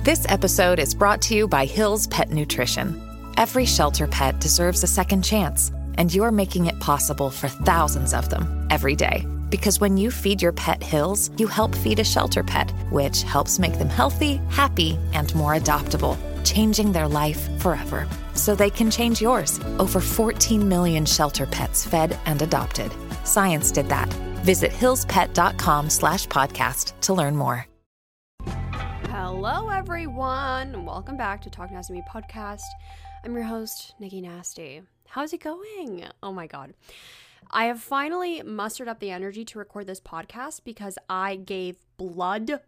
This episode is brought to you by Hill's Pet Nutrition. Every shelter pet deserves a second chance, and you're making it possible for thousands of them every day. Because when you feed your pet Hill's, you help feed a shelter pet, which helps make them healthy, happy, and more adoptable, changing their life forever. So they can change yours. Over 14 million shelter pets fed and adopted. Science did that. Visit hillspet.com/podcast to learn more. Hello, everyone. Welcome back to Talk Nasty to Me podcast. I'm your host, Nikki Nasty. How's it going? Oh my God. I have finally mustered up the energy to record this podcast because I gave blood,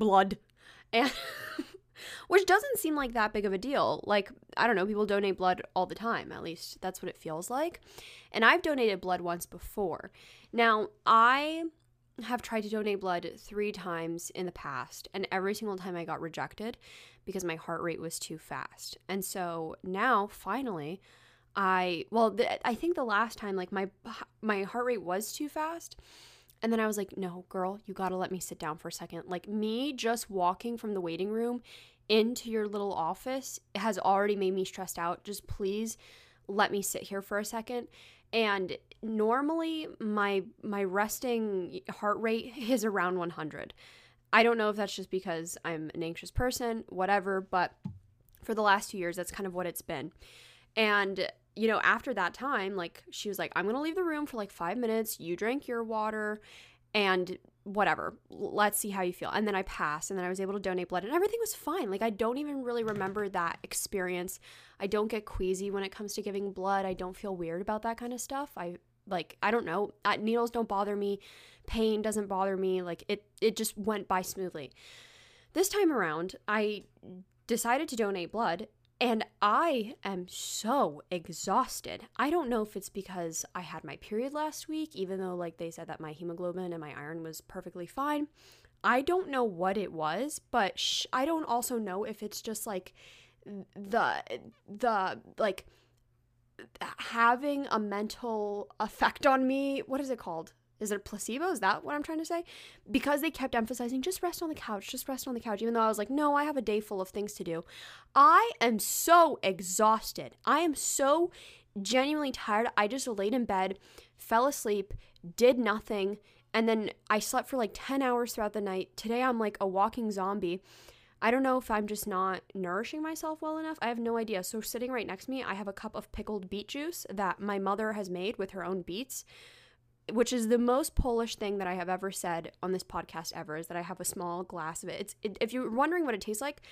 and which doesn't seem like that big of a deal. Like, I don't know, people donate blood all the time. At least that's what it feels like. And I've donated blood once before. Now, I have tried to donate blood 3 times in the past, and every single time I got rejected because my heart rate was too fast. And so now, finally, I think the last time, like, my heart rate was too fast, and then I was like, no, girl, you gotta let me sit down for a second. Like, me just walking from the waiting room into your little office has already made me stressed out. Just please let me sit here for a second. And normally my resting heart rate is around 100. I don't know if that's just because I'm an anxious person, whatever, but for the last 2 years, that's kind of what it's been. And, you know, after that time, like, she was like, I'm going to leave the room for like 5 minutes. You drink your water and whatever. Let's see how you feel. And then I passed, and then I was able to donate blood, and everything was fine. Like, I don't even really remember that experience. I don't get queasy when it comes to giving blood. I don't feel weird about that kind of stuff. I don't know. Needles don't bother me. Pain doesn't bother me. Like, it just went by smoothly. This time around, I decided to donate blood, and I am so exhausted. I don't know if it's because I had my period last week, even though, like, they said that my hemoglobin and my iron was perfectly fine. I don't know what it was, but I don't also know if it's just, like, the like, having a mental effect on me. What is it called? Is it a placebo? Is that what I'm trying to say? Because they kept emphasizing, just rest on the couch, even though I was like, no, I have a day full of things to do. I am so exhausted. I am so genuinely tired. I just laid in bed, fell asleep, did nothing, and then I slept for like 10 hours throughout the night. Today I'm like a walking zombie. I don't know if I'm just not nourishing myself well enough. I have no idea. So sitting right next to me, I have a cup of pickled beet juice that my mother has made with her own beets, which is the most Polish thing that I have ever said on this podcast ever, is that I have a small glass of it. If you're wondering what it tastes like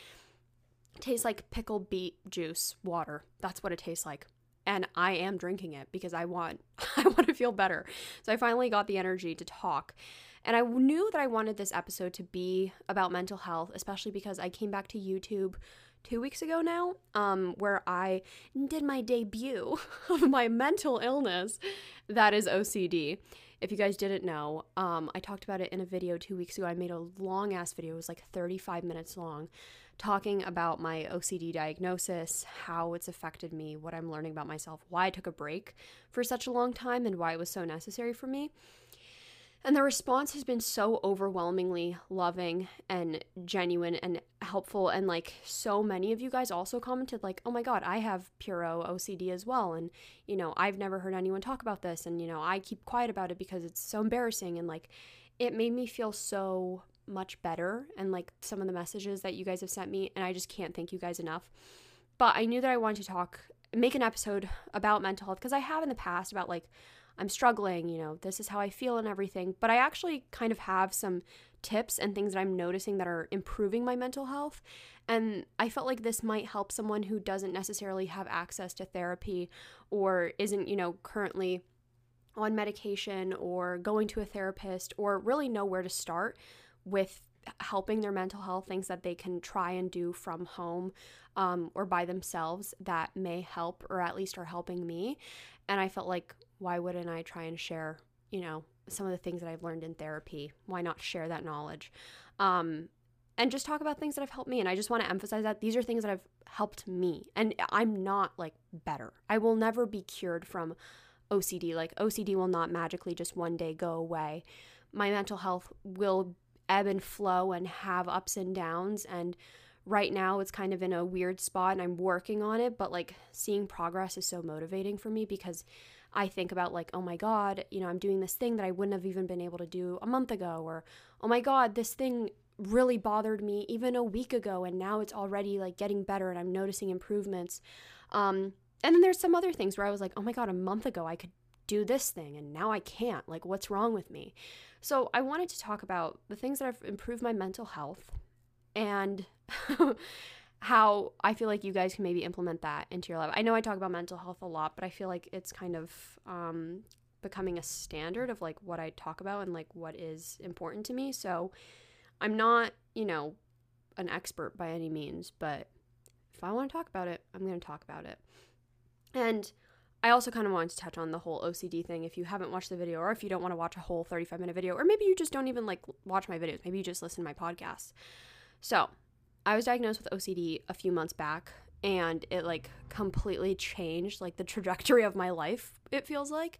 pickled beet juice water. That's what it tastes like. And I am drinking it because I want to feel better. So I finally got the energy to talk. And I knew that I wanted this episode to be about mental health, especially because I came back to YouTube 2 weeks ago now, where I did my debut of my mental illness, that is OCD. If you guys didn't know, I talked about it in a video 2 weeks ago. I made a long-ass video. It was like 35 minutes long, talking about my OCD diagnosis, how it's affected me, what I'm learning about myself, why I took a break for such a long time, and why it was so necessary for me. And the response has been so overwhelmingly loving and genuine and helpful. And like, so many of you guys also commented like, oh my God, I have puro OCD as well. And, you know, I've never heard anyone talk about this. And, you know, I keep quiet about it because it's so embarrassing. And like, it made me feel so much better. And like, some of the messages that you guys have sent me, and I just can't thank you guys enough. But I knew that I wanted to make an episode about mental health, because I have in the past about like, I'm struggling, you know, this is how I feel and everything. But I actually kind of have some tips and things that I'm noticing that are improving my mental health. And I felt like this might help someone who doesn't necessarily have access to therapy, or isn't, you know, currently on medication or going to a therapist, or really know where to start with helping their mental health, things that they can try and do from home or by themselves that may help, or at least are helping me. And I felt like, why wouldn't I try and share, you know, some of the things that I've learned in therapy? Why not share that knowledge? And just talk about things that have helped me. And I just want to emphasize that these are things that have helped me. And I'm not like better. I will never be cured from OCD. Like, OCD will not magically just one day go away. My mental health will ebb and flow and have ups and downs. And right now it's kind of in a weird spot and I'm working on it, but like seeing progress is so motivating for me because I think about like, oh my God, I'm doing this thing that I wouldn't have even been able to do a month ago, or oh my God, this thing really bothered me even a week ago and now it's already like getting better and I'm noticing improvements. And then there's some other things where I was like, oh my God, a month ago I could do this thing and now I can't. Like, what's wrong with me? So I wanted to talk about the things that have improved my mental health and how I feel like you guys can maybe implement that into your life. I know I talk about mental health a lot, but I feel like it's kind of becoming a standard of like what I talk about and like what is important to me. So I'm not, an expert by any means, but if I want to talk about it, I'm going to talk about it. And I also kind of wanted to touch on the whole OCD thing. If you haven't watched the video, or if you don't want to watch a whole 35-minute video, or maybe you just don't even like watch my videos, maybe you just listen to my podcast. So I was diagnosed with OCD a few months back, and it like completely changed like the trajectory of my life. It feels like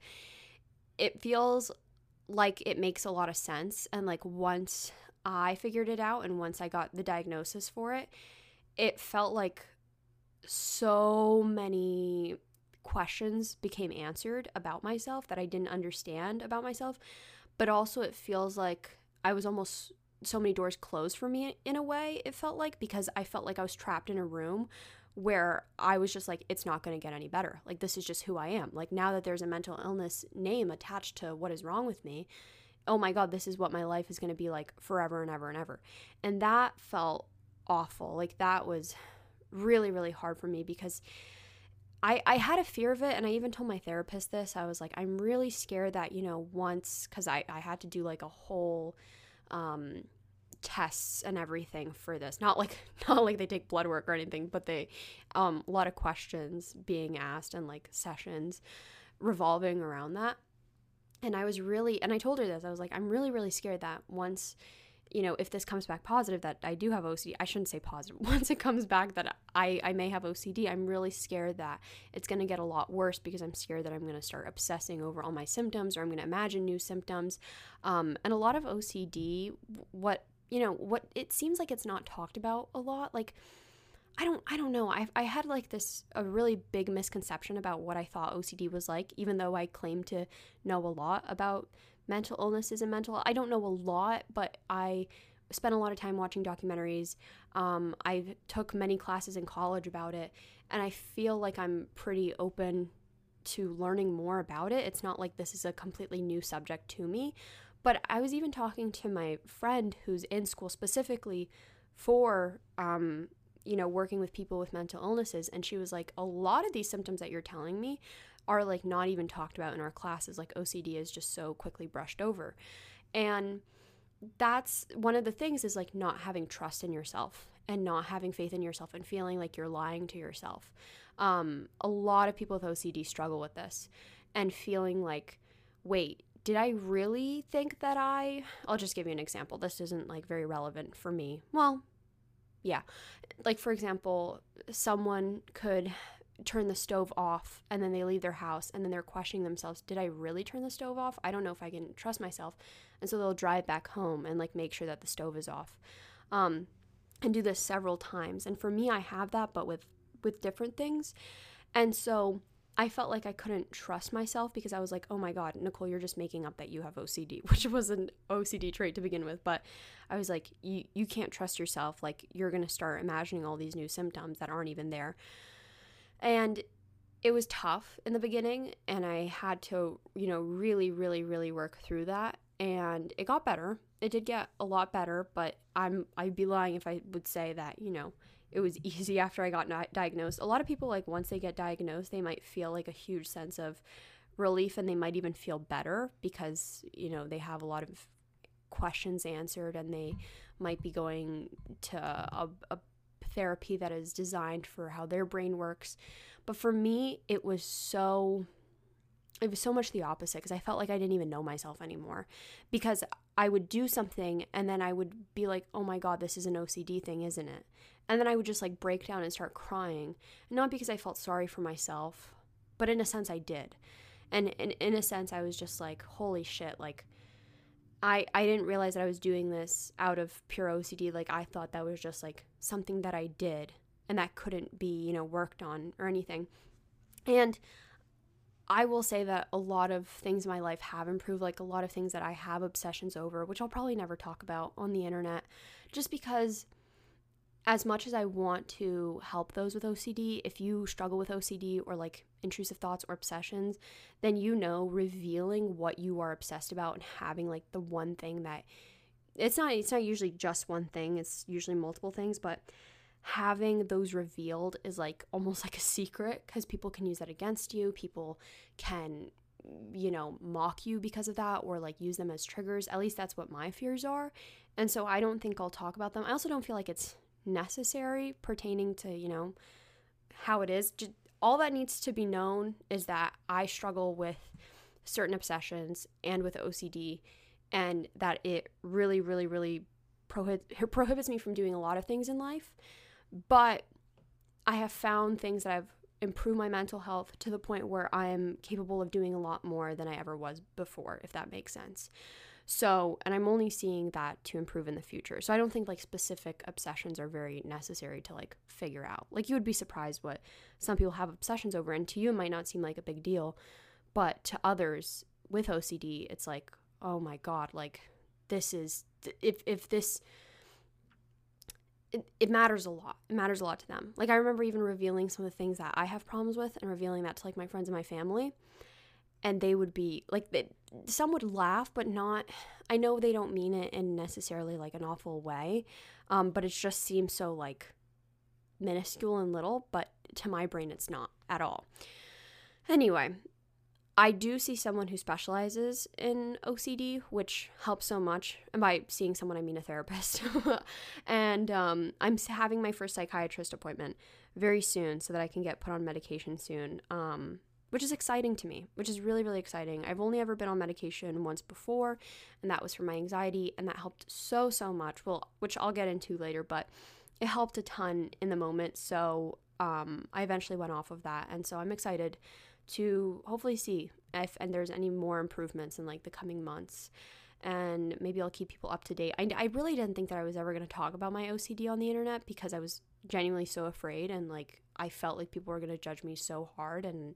it makes a lot of sense. And like once I figured it out and once I got the diagnosis for it, it felt like so many questions became answered about myself that I didn't understand about myself. But also it feels like I was almost so many doors closed for me in a way, it felt like, because I felt like I was trapped in a room where I was just like, it's not going to get any better. Like, this is just who I am. Like, now that there's a mental illness name attached to what is wrong with me, oh my God, this is what my life is going to be like forever and ever and ever. And that felt awful. Like, that was really, really hard for me because I had a fear of it. And I even told my therapist this. I was like, I'm really scared that, once, because I had to do like a whole tests and everything for this. Not like they take blood work or anything, but they a lot of questions being asked and like sessions revolving around that. And I told her this. I was like, I'm really, really scared that once, if this comes back positive that I do have OCD, I shouldn't say positive. Once it comes back that I may have OCD, I'm really scared that it's going to get a lot worse because I'm scared that I'm going to start obsessing over all my symptoms, or I'm going to imagine new symptoms. And a lot of OCD, what it seems like it's not talked about a lot. Like, I don't know. I had like a really big misconception about what I thought OCD was like, even though I claim to know a lot about mental illnesses and I don't know a lot, but I spent a lot of time watching documentaries. I took many classes in college about it, and I feel like I'm pretty open to learning more about it. It's not like this is a completely new subject to me, but I was even talking to my friend who's in school specifically for working with people with mental illnesses, and she was like, a lot of these symptoms that you're telling me are like not even talked about in our classes. Like, OCD is just so quickly brushed over. And that's one of the things, is like not having trust in yourself and not having faith in yourself and feeling like you're lying to yourself. A lot of people with OCD struggle with this and feeling like, wait, did I really think that I'll just give you an example. This isn't like very relevant for me. Well, yeah. Like, for example, someone could turn the stove off and then they leave their house and then they're questioning themselves, did I really turn the stove off? I don't know if I can trust myself. And so they'll drive back home and like make sure that the stove is off, and do this several times. And for me, I have that, but with different things. And so I felt like I couldn't trust myself because I was like, oh my God, Nicole, you're just making up that you have OCD, which was an OCD trait to begin with. But I was like, you can't trust yourself. Like, you're going to start imagining all these new symptoms that aren't even there. And it was tough in the beginning, and I had to, really, really, really work through that. And it got better. It did get a lot better, but I'd be lying if I would say that, it was easy after I got diagnosed. A lot of people, like, once they get diagnosed, they might feel like a huge sense of relief, and they might even feel better because, they have a lot of questions answered, and they might be going to a therapy that is designed for how their brain works. But for me, it was so much the opposite, because I felt like I didn't even know myself anymore, because I would do something and then I would be like, oh my God, this is an OCD thing, isn't it? And then I would just like break down and start crying, not because I felt sorry for myself, but in a sense I did. And in a sense I was just like, holy shit, like I didn't realize that I was doing this out of pure OCD. Like, I thought that was just like something that I did and that couldn't be, you know, worked on or anything. And I will say that a lot of things in my life have improved, like a lot of things that I have obsessions over, which I'll probably never talk about on the internet, just because as much as I want to help those with OCD, if you struggle with OCD or like intrusive thoughts or obsessions, then you know revealing what you are obsessed about and having like the one thing that it's not usually just one thing, it's usually multiple things, but having those revealed is like almost like a secret because people can use that against you. People can, you know, mock you because of that or like use them as triggers. At least that's what my fears are. And so I don't think I'll talk about them. I also don't feel like it's necessary pertaining to, you know, how it is. Just, all that needs to be known is that I struggle with certain obsessions and with OCD, and that it really, really, really prohibits me from doing a lot of things in life. But I have found things that have improved my mental health to the point where I am capable of doing a lot more than I ever was before, if that makes sense. So, and I'm only seeing that to improve in the future. So I don't think like specific obsessions are very necessary to like figure out. Like, you would be surprised what some people have obsessions over, and to you it might not seem like a big deal, but to others with OCD, it's like, oh my God, like this is, if this, it matters a lot. It matters a lot to them. Like, I remember even revealing some of the things that I have problems with and revealing that to like my friends and my family. And they would be like, some would laugh, but not, I know they don't mean it in necessarily like an awful way. But it just seems so like minuscule and little, but to my brain, it's not at all. Anyway, I do see someone who specializes in OCD, which helps so much. And by seeing someone, I mean a therapist. And I'm having my first psychiatrist appointment very soon so that I can get put on medication soon, which is exciting to me, which is really, really exciting. I've only ever been on medication once before, and that was for my anxiety, and that helped so, so much, well, which I'll get into later, but it helped a ton in the moment. So I eventually went off of that, and so I'm excited to hopefully see if and there's any more improvements in like the coming months, and maybe I'll keep people up to date. I really didn't think that I was ever going to talk about my OCD on the internet because I was genuinely so afraid, and like I felt like people were going to judge me so hard, and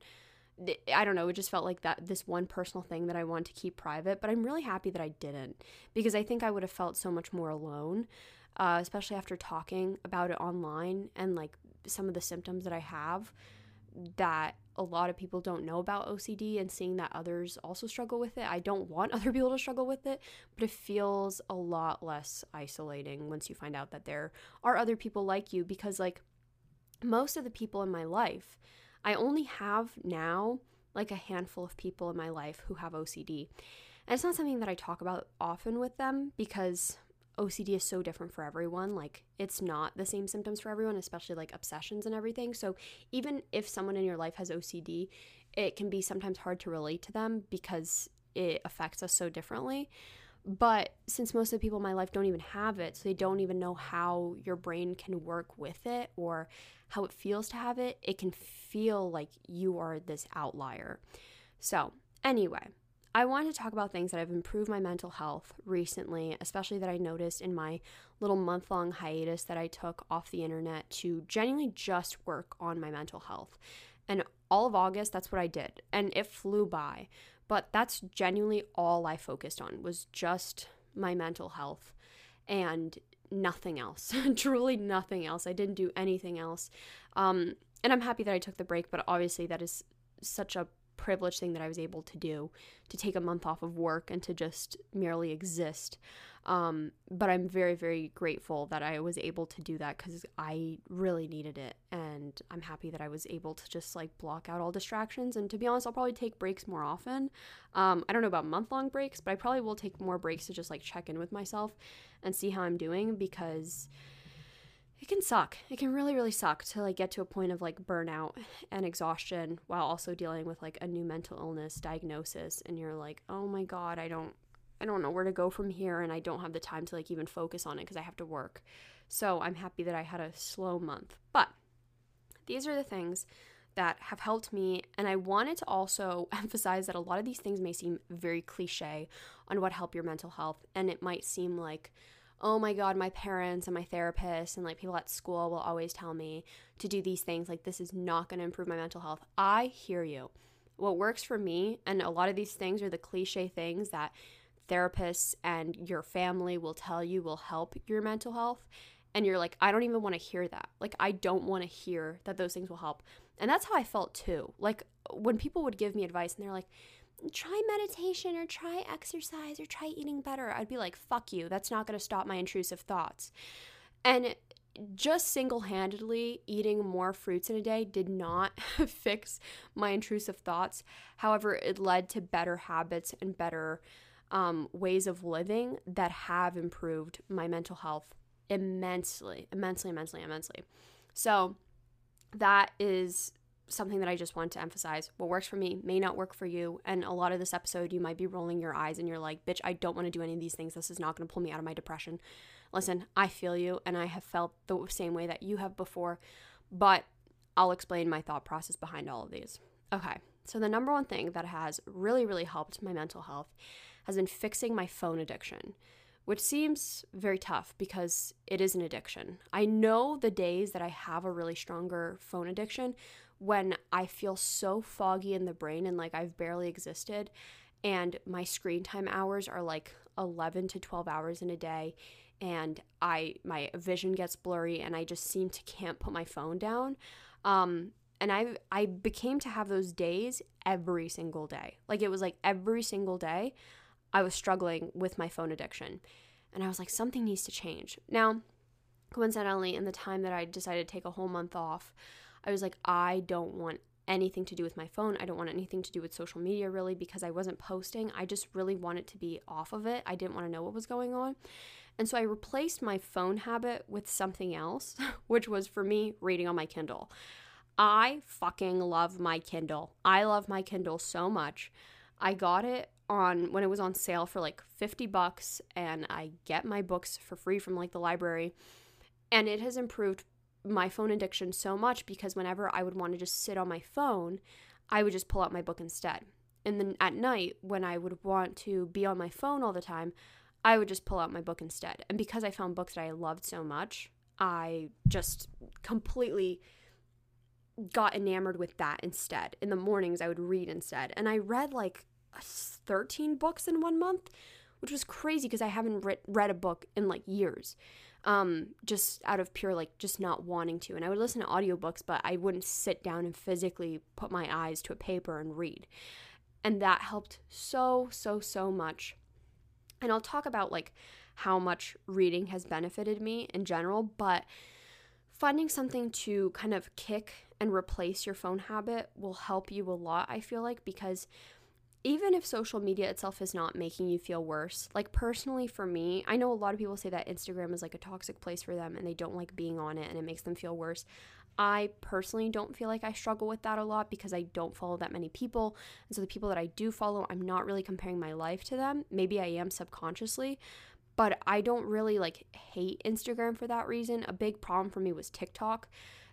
I don't know, it just felt like that this one personal thing that I wanted to keep private. But I'm really happy that I didn't, because I think I would have felt so much more alone, especially after talking about it online and like some of the symptoms that I have that a lot of people don't know about OCD, and seeing that others also struggle with it. I don't want other people to struggle with it, but it feels a lot less isolating once you find out that there are other people like you, because like most of the people in my life, I only have now like a handful of people in my life who have OCD. And it's not something that I talk about often with them because OCD is so different for everyone. Like, it's not the same symptoms for everyone, especially like obsessions and everything. So even if someone in your life has OCD, it can be sometimes hard to relate to them because it affects us so differently. But since most of the people in my life don't even have it, so they don't even know how your brain can work with it or how it feels to have it, it can feel like you are this outlier. So anyway, I wanted to talk about things that have improved my mental health recently, especially that I noticed in my little month-long hiatus that I took off the internet to genuinely just work on my mental health. And all of August, that's what I did. And it flew by. But that's genuinely all I focused on, was just my mental health and nothing else. Truly nothing else. I didn't do anything else. And I'm happy that I took the break, but obviously that is such a privileged thing that I was able to do, to take a month off of work and to just merely exist. But I'm very, very grateful that I was able to do that because I really needed it. And I'm happy that I was able to just like block out all distractions. And to be honest, I'll probably take breaks more often. I don't know about month-long breaks, but I probably will take more breaks to just like check in with myself and see how I'm doing, because it can suck. It can really, really suck to like get to a point of like burnout and exhaustion while also dealing with like a new mental illness diagnosis. And you're like, oh my God, I don't know where to go from here. And I don't have the time to like even focus on it because I have to work. So I'm happy that I had a slow month. But these are the things that have helped me. And I wanted to also emphasize that a lot of these things may seem very cliche on what help your mental health. And it might seem like, oh my God, my parents and my therapist and like people at school will always tell me to do these things. Like, this is not going to improve my mental health. I hear you. What works for me, and a lot of these things are the cliche things that therapists and your family will tell you will help your mental health. And you're like, I don't even want to hear that. Like, I don't want to hear that those things will help. And that's how I felt too. Like, when people would give me advice and they're like, try meditation or try exercise or try eating better, I'd be like, fuck you. That's not going to stop my intrusive thoughts. And just single-handedly eating more fruits in a day did not fix my intrusive thoughts. However, it led to better habits and better ways of living that have improved my mental health immensely. So that is something that I just want to emphasize. What works for me may not work for you. And a lot of this episode, you might be rolling your eyes and you're like, bitch, I don't want to do any of these things. This is not going to pull me out of my depression. Listen, I feel you, and I have felt the same way that you have before, but I'll explain my thought process behind all of these. Okay, so the number one thing that has really, really helped my mental health has been fixing my phone addiction, which seems very tough because it is an addiction. I know the days that I have a really stronger phone addiction when I feel so foggy in the brain and like I've barely existed, and my screen time hours are like 11 to 12 hours in a day, and my vision gets blurry and I just seem to can't put my phone down. And I became to have those days every single day. Like, it was like every single day I was struggling with my phone addiction. And I was like, something needs to change. Now, coincidentally, in the time that I decided to take a whole month off, I was like, I don't want anything to do with my phone. I don't want anything to do with social media, really, because I wasn't posting. I just really wanted to be off of it. I didn't want to know what was going on. And so I replaced my phone habit with something else, which was, for me, reading on my Kindle. I fucking love my Kindle. I love my Kindle so much. I got it when it was on sale for like $50, and I get my books for free from like the library. And it has improved my phone addiction so much because whenever I would want to just sit on my phone, I would just pull out my book instead. And then at night, when I would want to be on my phone all the time, I would just pull out my book instead. And because I found books that I loved so much, I just completely got enamored with that instead. In the mornings, I would read instead. And I read like 13 books in 1 month, which was crazy because I haven't read a book in like years. Just out of pure, like, just not wanting to. And I would listen to audiobooks, but I wouldn't sit down and physically put my eyes to a paper and read. And that helped so much. And I'll talk about like how much reading has benefited me in general, but finding something to kind of kick and replace your phone habit will help you a lot, I feel like, because even if social media itself is not making you feel worse, like personally for me, I know a lot of people say that Instagram is like a toxic place for them and they don't like being on it and it makes them feel worse. I personally don't feel like I struggle with that a lot because I don't follow that many people. And so the people that I do follow, I'm not really comparing my life to them. Maybe I am subconsciously, but I don't really like hate Instagram for that reason. A big problem for me was TikTok.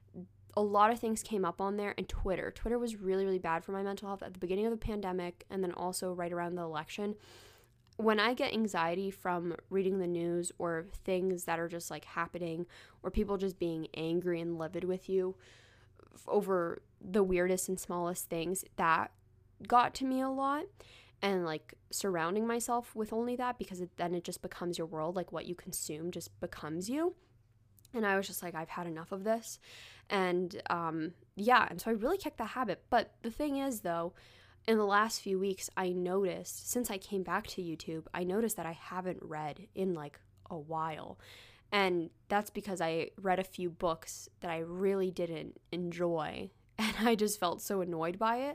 A lot of things came up on there, and Twitter. Twitter was really, really bad for my mental health at the beginning of the pandemic and then also right around the election. When I get anxiety from reading the news or things that are just like happening or people just being angry and livid with you over the weirdest and smallest things, that got to me a lot. And like surrounding myself with only that, because then it just becomes your world. Like what you consume just becomes you. And I was just like, I've had enough of this. And and so I really kicked that habit. But the thing is, though, in the last few weeks, I noticed, since I came back to YouTube, I noticed that I haven't read in like a while. And that's because I read a few books that I really didn't enjoy. And I just felt so annoyed by it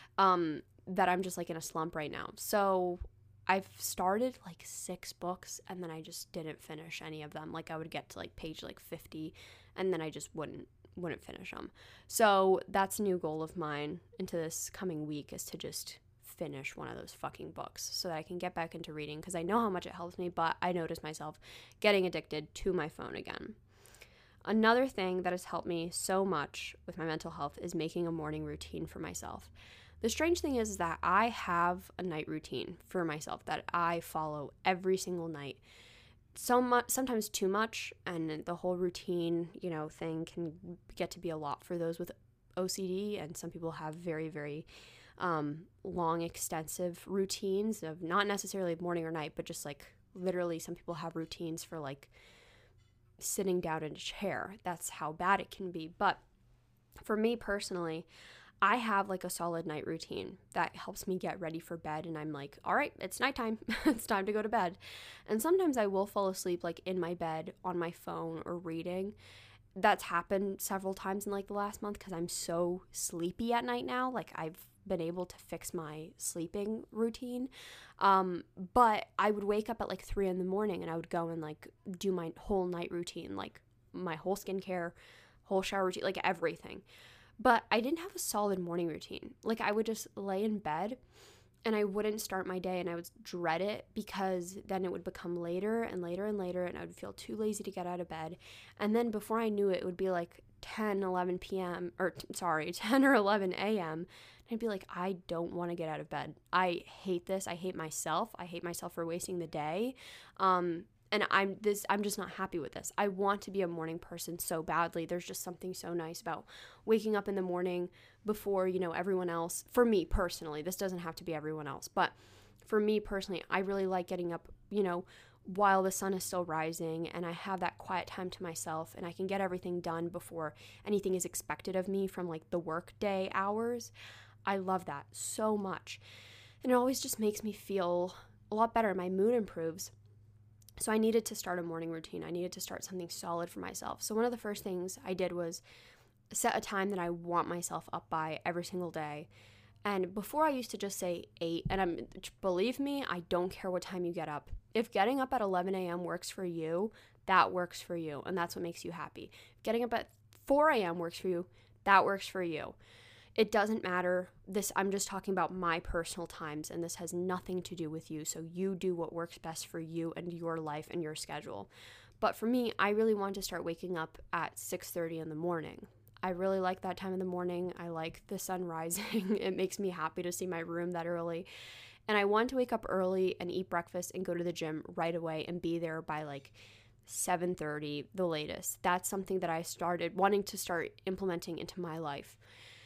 that I'm just like in a slump right now. So I've started like 6 books and then I just didn't finish any of them. Like I would get to like page like 50 and then I just wouldn't finish them. So that's a new goal of mine into this coming week, is to just finish one of those fucking books so that I can get back into reading, because I know how much it helps me, but I notice myself getting addicted to my phone again. Another thing that has helped me so much with my mental health is making a morning routine for myself. The strange thing is that I have a night routine for myself that I follow every single night. Sometimes too much, and the whole routine, thing can get to be a lot for those with OCD, and some people have very, very long, extensive routines of not necessarily morning or night, but just like literally some people have routines for like sitting down in a chair. That's how bad it can be. But for me personally, I have like a solid night routine that helps me get ready for bed, and I'm like, all right, it's nighttime. It's time to go to bed. And sometimes I will fall asleep like in my bed on my phone or reading. That's happened several times in like the last month because I'm so sleepy at night now. Like I've been able to fix my sleeping routine. But I would wake up at like 3 a.m. and I would go and like do my whole night routine, like my whole skincare, whole shower routine, like everything. But I didn't have a solid morning routine. Like I would just lay in bed and I wouldn't start my day, and I would dread it because then it would become later and later and later, and I would feel too lazy to get out of bed. And then before I knew it, it would be like 10 or 11 a.m. And I'd be like, I don't want to get out of bed. I hate this. I hate myself. I hate myself for wasting the day. And I'm just not happy with this. I want to be a morning person so badly. There's just something so nice about waking up in the morning before, everyone else. For me personally, this doesn't have to be everyone else, but for me personally, I really like getting up, while the sun is still rising, and I have that quiet time to myself, and I can get everything done before anything is expected of me from like the work day hours. I love that so much. And it always just makes me feel a lot better. My mood improves. So I needed to start a morning routine. I needed to start something solid for myself. So one of the first things I did was set a time that I want myself up by every single day. And before I used to just say 8, and believe me, I don't care what time you get up. If getting up at 11 a.m. works for you, that works for you, and that's what makes you happy. If getting up at 4 a.m. works for you, that works for you. It doesn't matter. I'm just talking about my personal times, and this has nothing to do with you. So you do what works best for you and your life and your schedule. But for me, I really want to start waking up at 6:30 in the morning. I really like that time of the morning. I like the sun rising. It makes me happy to see my room that early. And I want to wake up early and eat breakfast and go to the gym right away and be there by like 7:30, the latest. That's something that I started wanting to start implementing into my life.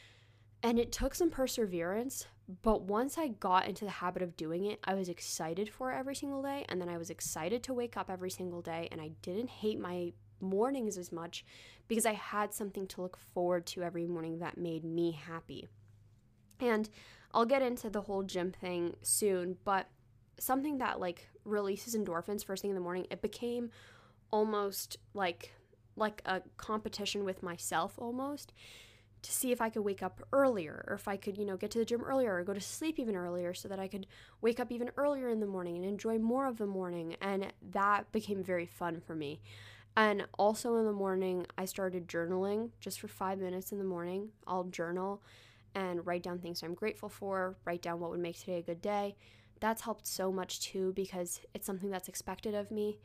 And it took some perseverance, but once I got into the habit of doing it, I was excited for it every single day, and then I was excited to wake up every single day, and I didn't hate my mornings as much because I had something to look forward to every morning that made me happy. And I'll get into the whole gym thing soon, but something that like releases endorphins first thing in the morning, it became almost like a competition with myself almost, to see if I could wake up earlier, or if I could, get to the gym earlier, or go to sleep even earlier so that I could wake up even earlier in the morning and enjoy more of the morning. And that became very fun for me. And also in the morning, I started journaling just for 5 minutes in the morning. I'll journal and write down things I'm grateful for, write down what would make today a good day. That's helped so much too because it's something that's expected of me.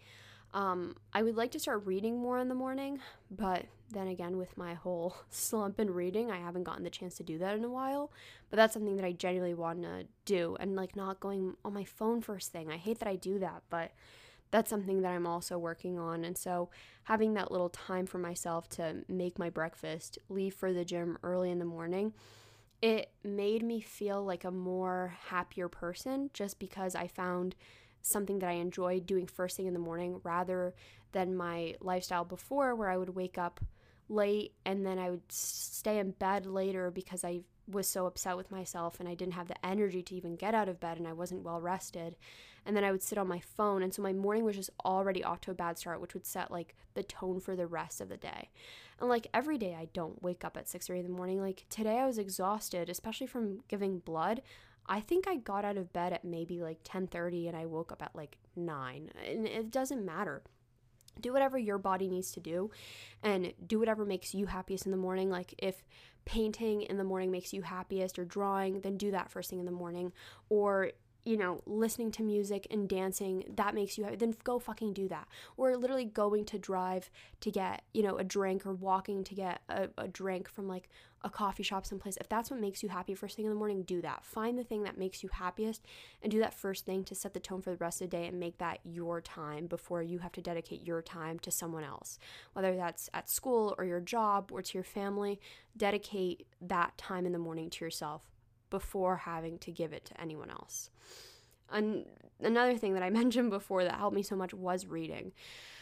I would like to start reading more in the morning, but then again, with my whole slump in reading, I haven't gotten the chance to do that in a while. But that's something that I genuinely want to do, and like not going on my phone first thing. I hate that I do that, but that's something that I'm also working on. And so having that little time for myself to make my breakfast, leave for the gym early in the morning, it made me feel like a more happier person just because I found something that I enjoyed doing first thing in the morning rather than my lifestyle before where I would wake up late and then I would stay in bed later because I was so upset with myself and I didn't have the energy to even get out of bed and I wasn't well rested. And then I would sit on my phone, and so my morning was just already off to a bad start, which would set like the tone for the rest of the day. And like every day I don't wake up at 6:30 in the morning. Like today I was exhausted, especially from giving blood. I think I got out of bed at maybe like 10:30 and I woke up at like 9. And it doesn't matter. Do whatever your body needs to do and do whatever makes you happiest in the morning. Like if painting in the morning makes you happiest or drawing, then do that first thing in the morning. Or listening to music and dancing, that makes you happy, then go fucking do that. Or literally going to drive to get, a drink, or walking to get a drink from like a coffee shop someplace. If that's what makes you happy first thing in the morning, do that. Find the thing that makes you happiest and do that first thing to set the tone for the rest of the day and make that your time before you have to dedicate your time to someone else. Whether that's at school or your job or to your family, dedicate that time in the morning to yourself before having to give it to anyone else. And another thing that I mentioned before that helped me so much was reading.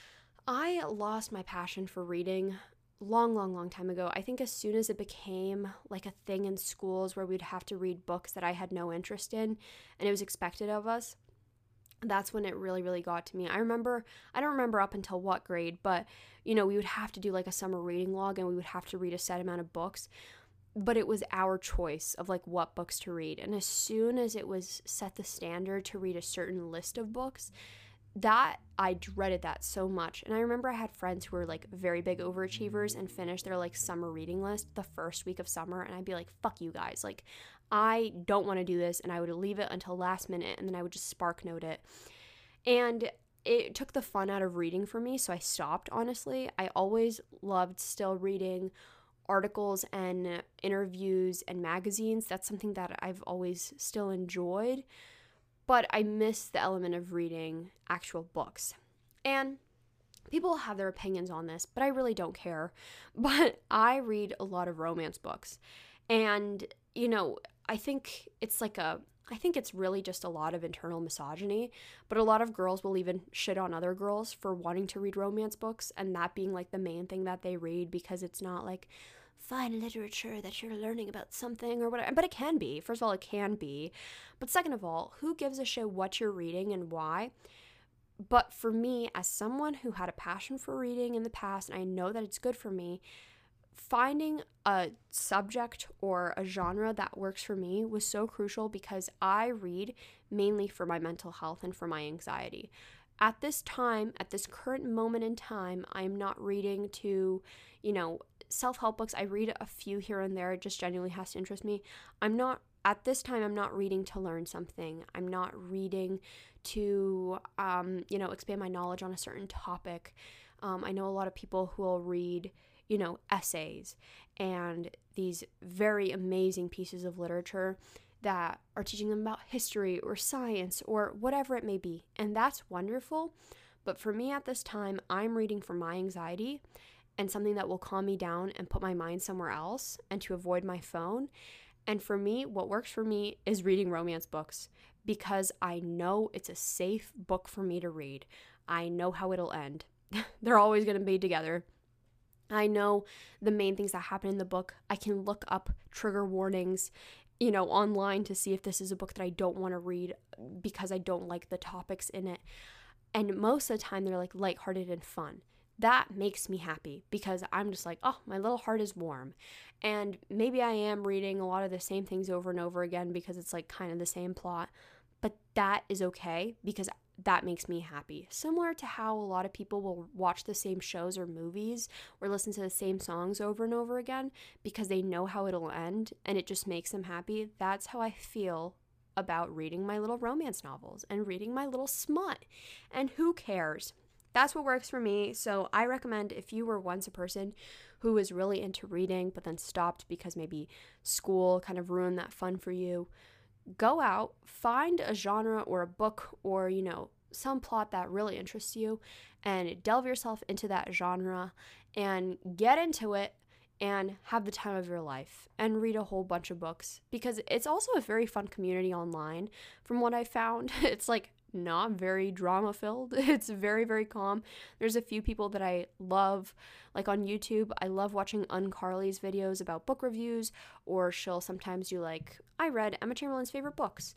I lost my passion for reading long time ago. I think as soon as it became like a thing in schools where we'd have to read books that I had no interest in and it was expected of us, that's when it really got to me. I don't remember up until what grade, but we would have to do like a summer reading log and we would have to read a set amount of books. But it was our choice of like what books to read. And as soon as it was set the standard to read a certain list of books, that I dreaded that so much. And I remember I had friends who were like very big overachievers and finished their like summer reading list the first week of summer, and I'd be like, fuck you guys, like I don't want to do this, and I would leave it until last minute and then I would just spark note it. And it took the fun out of reading for me, so I stopped. Honestly, I always loved still reading articles and interviews and magazines. That's something that I've always still enjoyed, but I miss the element of reading actual books. And people have their opinions on this, but I really don't care. But I read a lot of romance books, and I think it's really just a lot of internal misogyny, but a lot of girls will even shit on other girls for wanting to read romance books and that being like the main thing that they read, because it's not like fine literature that you're learning about something or whatever. But it can be. First of all, it can be. But second of all, who gives a shit what you're reading and why? But for me, as someone who had a passion for reading in the past, and I know that it's good for me, finding a subject or a genre that works for me was so crucial, because I read mainly for my mental health and for my anxiety. At this time, at this current moment in time, I'm not reading to, self-help books. I read a few here and there. It just genuinely has to interest me. At this time, I'm not reading to learn something. I'm not reading to, expand my knowledge on a certain topic. I know a lot of people who will read, essays and these very amazing pieces of literature that are teaching them about history or science or whatever it may be. And that's wonderful. But for me at this time, I'm reading for my anxiety and something that will calm me down and put my mind somewhere else and to avoid my phone. And for me, what works for me is reading romance books, because I know it's a safe book for me to read. I know how it'll end. They're always going to be together. I know the main things that happen in the book. I can look up trigger warnings, online to see if this is a book that I don't want to read because I don't like the topics in it. And most of the time they're like lighthearted and fun. That makes me happy, because I'm just like, oh, my little heart is warm. And maybe I am reading a lot of the same things over and over again because it's like kind of the same plot, but that is okay, because that makes me happy. Similar to how a lot of people will watch the same shows or movies or listen to the same songs over and over again because they know how it'll end and it just makes them happy. That's how I feel about reading my little romance novels and reading my little smut. And who cares? That's what works for me. So I recommend, if you were once a person who was really into reading but then stopped because maybe school kind of ruined that fun for you, go out, find a genre or a book or, some plot that really interests you, and delve yourself into that genre and get into it and have the time of your life and read a whole bunch of books, because it's also a very fun community online. From what I found, it's like not very drama filled. It's very, very calm. There's a few people that I love, like on YouTube. I love watching Uncarly's videos about book reviews, or she'll sometimes do like, I read Emma Chamberlain's favorite books,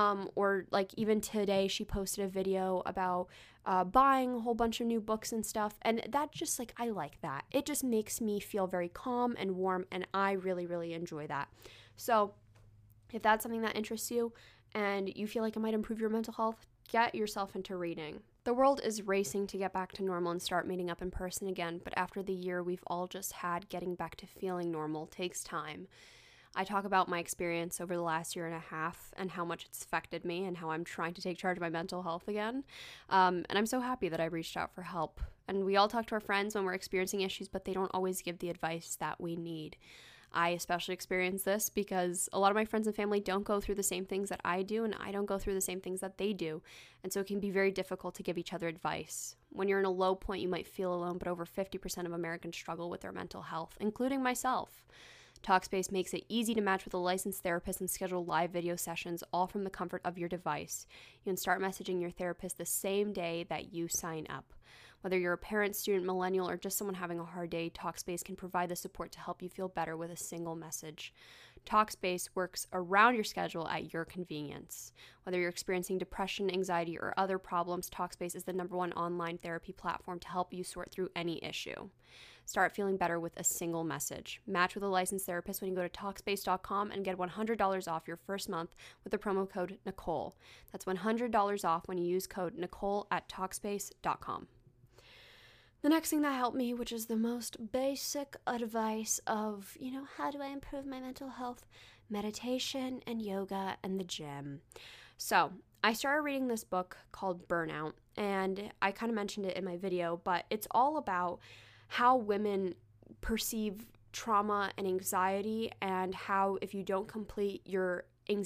or like even today she posted a video about buying a whole bunch of new books and stuff, and that just like, I like that. It just makes me feel very calm and warm, and I really, really enjoy that. So if that's something that interests you and you feel like it might improve your mental health, get yourself into reading. The world is racing to get back to normal and start meeting up in person again, but after the year we've all just had, getting back to feeling normal takes time. I talk about my experience over the last year and a half and how much it's affected me and how I'm trying to take charge of my mental health again. And I'm so happy that I reached out for help. And we all talk to our friends when we're experiencing issues, but they don't always give the advice that we need. I especially experience this because a lot of my friends and family don't go through the same things that I do, and I don't go through the same things that they do. And so it can be very difficult to give each other advice. When you're in a low point, you might feel alone, but over 50% of Americans struggle with their mental health, including myself. Talkspace makes it easy to match with a licensed therapist and schedule live video sessions, all from the comfort of your device. You can start messaging your therapist the same day that you sign up. Whether you're a parent, student, millennial, or just someone having a hard day, Talkspace can provide the support to help you feel better with a single message. Talkspace works around your schedule at your convenience. Whether you're experiencing depression, anxiety, or other problems, Talkspace is the #1 online therapy platform to help you sort through any issue. Start feeling better with a single message. Match with a licensed therapist when you go to Talkspace.com and get $100 off your first month with the promo code Nicole. That's $100 off when you use code Nicole at Talkspace.com. The next thing that helped me, which is the most basic advice of, how do I improve my mental health? Meditation and yoga and the gym. So I started reading this book called Burnout, and I kind of mentioned it in my video, but it's all about how women perceive trauma and anxiety, and how if you don't complete your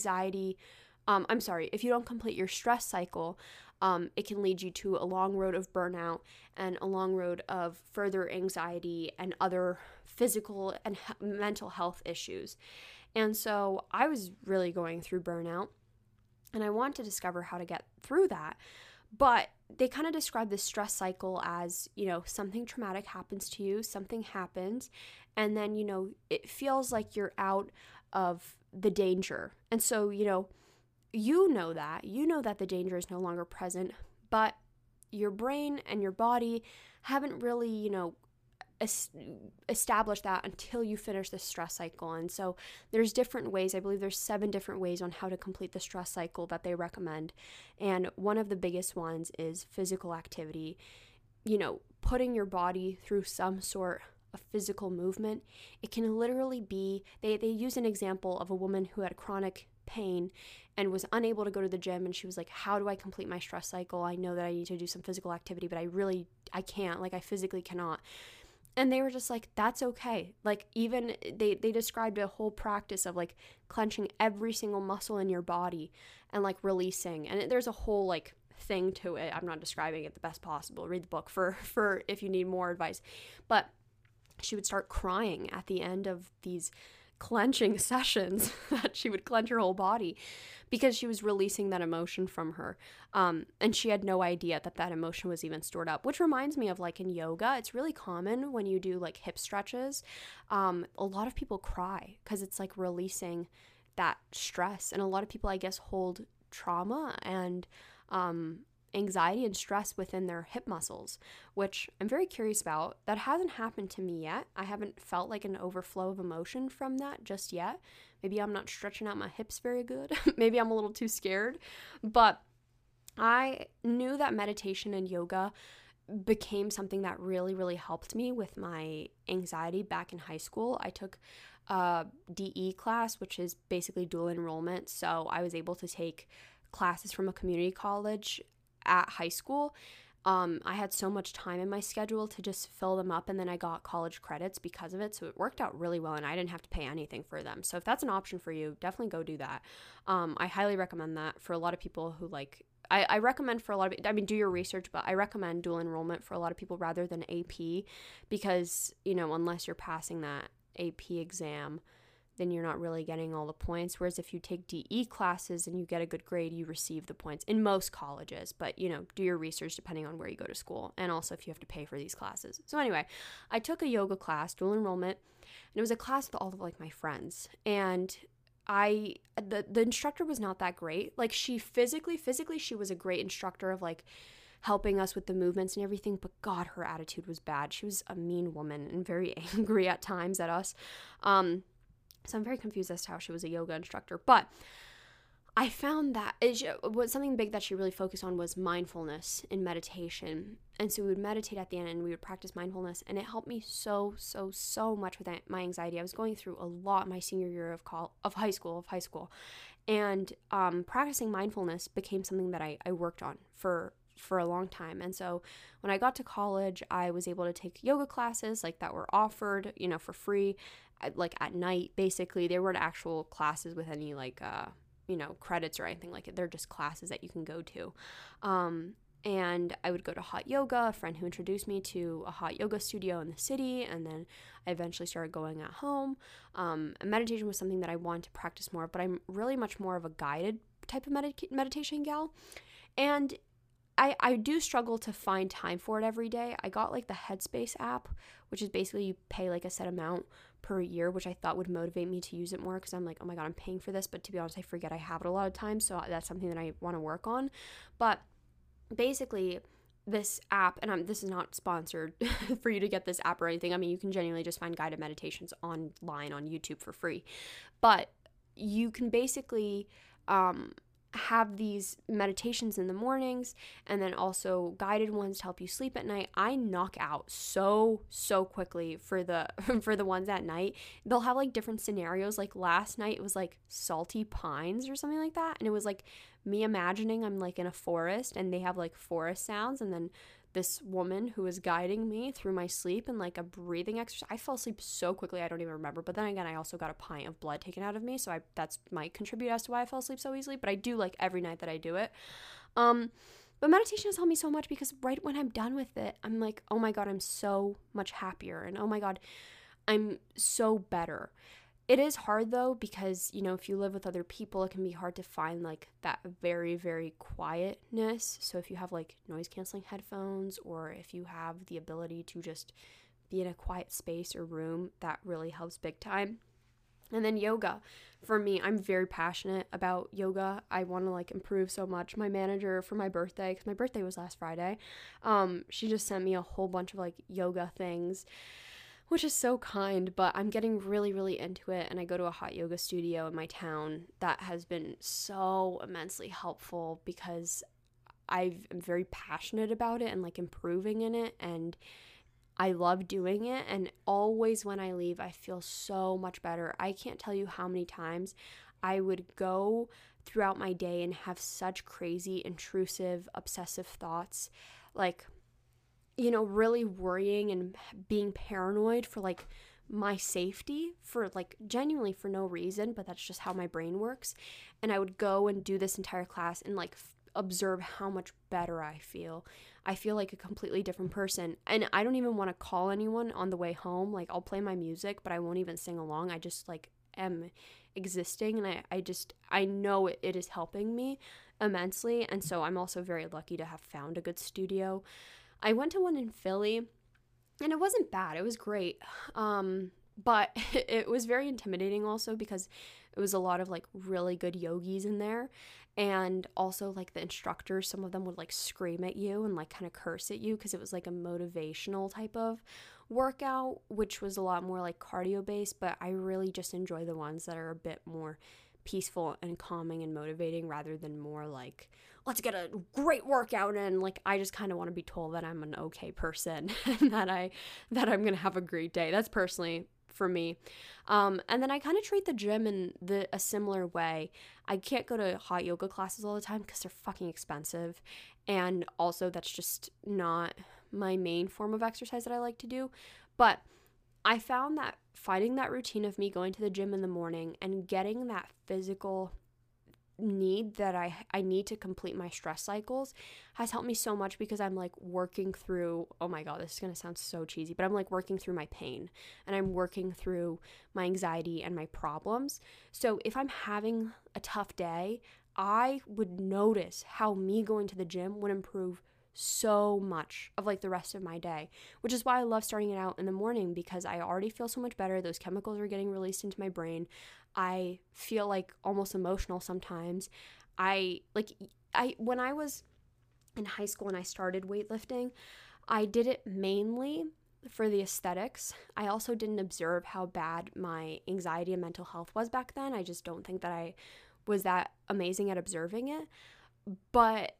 if you don't complete your stress cycle, it can lead you to a long road of burnout and a long road of further anxiety and other physical and mental health issues. And so I was really going through burnout, and I wanted to discover how to get through that. But they kind of describe the stress cycle as, something traumatic happens to you, something happens, and then, it feels like you're out of the danger. And so, you know that the danger is no longer present, but your brain and your body haven't really, established that until you finish the stress cycle. And so there's different ways. I believe there's 7 different ways on how to complete the stress cycle that they recommend. And one of the biggest ones is physical activity. Putting your body through some sort of physical movement. It can literally be, they use an example of a woman who had chronic pain and was unable to go to the gym, and she was like, how do I complete my stress cycle? I know that I need to do some physical activity, but I can't, I physically cannot. And they were just like, that's okay. Even they described a whole practice of clenching every single muscle in your body and releasing. And there's a whole thing to it. I'm not describing it the best possible. Read the book for if you need more advice. But she would start crying at the end of these clenching sessions that she would clench her whole body because she was releasing that emotion from her. And she had no idea that emotion was even stored up, which reminds me of in yoga, it's really common when you do hip stretches. A lot of people cry because it's releasing that stress. And a lot of people, I guess, hold trauma and anxiety and stress within their hip muscles, which I'm very curious about. That hasn't happened to me yet. I haven't felt an overflow of emotion from that just yet. Maybe I'm not stretching out my hips very good. Maybe I'm a little too scared. But I knew that meditation and yoga became something that really, really helped me with my anxiety back in high school. I took a DE class, which is basically dual enrollment. So I was able to take classes from a community college at high school. I had so much time in my schedule to just fill them up, and then I got college credits because of it, so it worked out really well, and I didn't have to pay anything for them. So if that's an option for you, definitely go do that. I highly recommend that for a lot of people who I recommend for a lot of, do your research, but I recommend dual enrollment for a lot of people rather than AP because, unless you're passing that AP exam, then you're not really getting all the points. Whereas if you take DE classes and you get a good grade, you receive the points in most colleges. But, do your research depending on where you go to school, and also if you have to pay for these classes. So anyway, I took a yoga class, dual enrollment, and it was a class with all of my friends. And the instructor was not that great. She physically, she was a great instructor of helping us with the movements and everything, but God, her attitude was bad. She was a mean woman and very angry at times at us. So I'm very confused as to how she was a yoga instructor. But I found that what something big that she really focused on was mindfulness and meditation. And so we would meditate at the end and we would practice mindfulness, and it helped me so much with my anxiety. I was going through a lot my senior year of high school. And practicing mindfulness became something that I worked on for a long time. And so when I got to college, I was able to take yoga classes like that were offered, for free, like at night. Basically, they weren't actual classes with any like credits or anything like it. They're just classes that you can go to. And I would go to hot yoga, a friend who introduced me to a hot yoga studio in the city, and then I eventually started going at home. And meditation was something that I wanted to practice more, but I'm really much more of a guided type of meditation gal. And I do struggle to find time for it every day. I got like the Headspace app, which is basically you pay like a set amount per year, which I thought would motivate me to use it more, because I'm like, oh my God, I'm paying for this. But to be honest, I forget I have it a lot of times. So that's something that I want to work on. But basically, this app, and this is not sponsored for you to get this app or anything. I mean, you can genuinely just find guided meditations online on YouTube for free. But you can basically have these meditations in the mornings, and then also guided ones to help you sleep at night. I knock out so quickly for the for the ones at night. They'll have like different scenarios. Like last night it was like salty pines or something like that, and it was like me imagining I'm like in a forest and they have like forest sounds, and then this woman who was guiding me through my sleep and like a breathing exercise. I fell asleep so quickly I don't even remember. But then again, I also got a pint of blood taken out of me, so that's might contribute as to why I fell asleep so easily. But I do like every night that I do it. But meditation has helped me so much, because right when I'm done with it, I'm like, oh my God, I'm so much happier, and oh my God, I'm so better. It is hard though, because, if you live with other people, it can be hard to find like that very, very quietness. So if you have like noise canceling headphones, or if you have the ability to just be in a quiet space or room, that really helps big time. And then yoga. For me, I'm very passionate about yoga. I want to like improve so much. My manager for my birthday, because my birthday was last Friday, she just sent me a whole bunch of like yoga things, which is so kind. But I'm getting really, really into it, and I go to a hot yoga studio in my town that has been so immensely helpful, because I'm very passionate about it and like improving in it, and I love doing it. And always when I leave, I feel so much better. I can't tell you how many times I would go throughout my day and have such crazy, intrusive, obsessive thoughts, like, really worrying and being paranoid for like my safety, for like genuinely for no reason, but that's just how my brain works. And I would go and do this entire class and like observe how much better I feel. I feel like a completely different person. And I don't even want to call anyone on the way home. Like I'll play my music, but I won't even sing along. I just like am existing, and I know it is helping me immensely. And so I'm also very lucky to have found a good studio. I went to one in Philly, and it wasn't bad. It was great. But it was very intimidating also, because it was a lot of like really good yogis in there. And also like the instructors, some of them would like scream at you and like kind of curse at you, because it was like a motivational type of workout, which was a lot more like cardio based. But I really just enjoy the ones that are a bit more peaceful and calming and motivating, rather than more like, let's get a great workout in. Like I just kind of want to be told that I'm an okay person and that I'm gonna have a great day. That's personally for me. And then I kind of treat the gym in a similar way. I can't go to hot yoga classes all the time because they're fucking expensive, and also that's just not my main form of exercise that I like to do. But I found that finding that routine of me going to the gym in the morning and getting that physical need that I need to complete my stress cycles has helped me so much, because I'm like working through, oh my God, this is going to sound so cheesy, but I'm like working through my pain, and I'm working through my anxiety and my problems. So if I'm having a tough day, I would notice how me going to the gym would improve so much of like the rest of my day, which is why I love starting it out in the morning, because I already feel so much better. Those chemicals are getting released into my brain. I feel like almost emotional sometimes. When I was in high school and I started weightlifting, I did it mainly for the aesthetics. I also didn't observe how bad my anxiety and mental health was back then. I just don't think that I was that amazing at observing it, but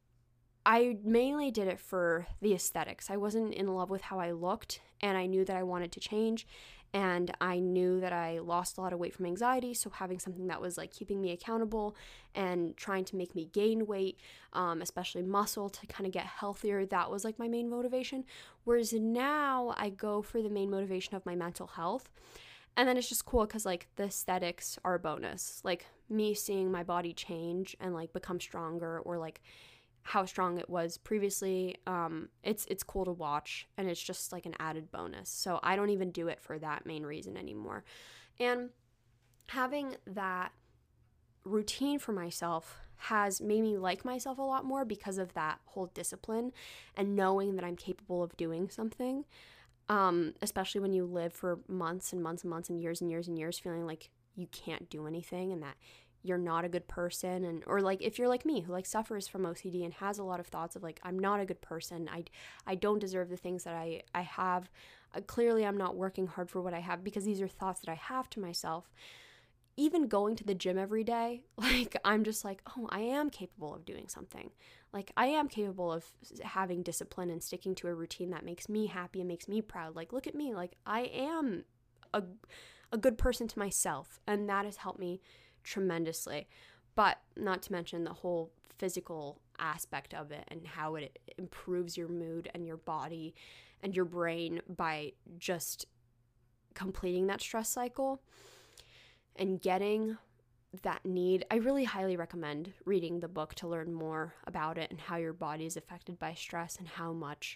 I mainly did it for the aesthetics. I wasn't in love with how I looked, and I knew that I wanted to change, and I knew that I lost a lot of weight from anxiety, so having something that was like keeping me accountable and trying to make me gain weight, especially muscle, to kind of get healthier, that was like my main motivation. Whereas now I go for the main motivation of my mental health. And then it's just cool because like the aesthetics are a bonus. Like me seeing my body change and like become stronger, or like how strong it was previously, it's cool to watch, and it's just like an added bonus. So I don't even do it for that main reason anymore. And having that routine for myself has made me like myself a lot more because of that whole discipline and knowing that I'm capable of doing something. Especially when you live for months and months and months and years and years and years feeling like you can't do anything and that you're not a good person, and or like if you're like me who like suffers from OCD and has a lot of thoughts of like I'm not a good person, I don't deserve the things that I have, clearly I'm not working hard for what I have, because these are thoughts that I have to myself. Even going to the gym every day, like I'm just like, oh, I am capable of doing something. Like I am capable of having discipline and sticking to a routine that makes me happy and makes me proud. Like look at me, like I am a good person to myself, and that has helped me tremendously. But not to mention the whole physical aspect of it and how it improves your mood and your body and your brain by just completing that stress cycle and getting that need. I really highly recommend reading the book to learn more about it and how your body is affected by stress and how much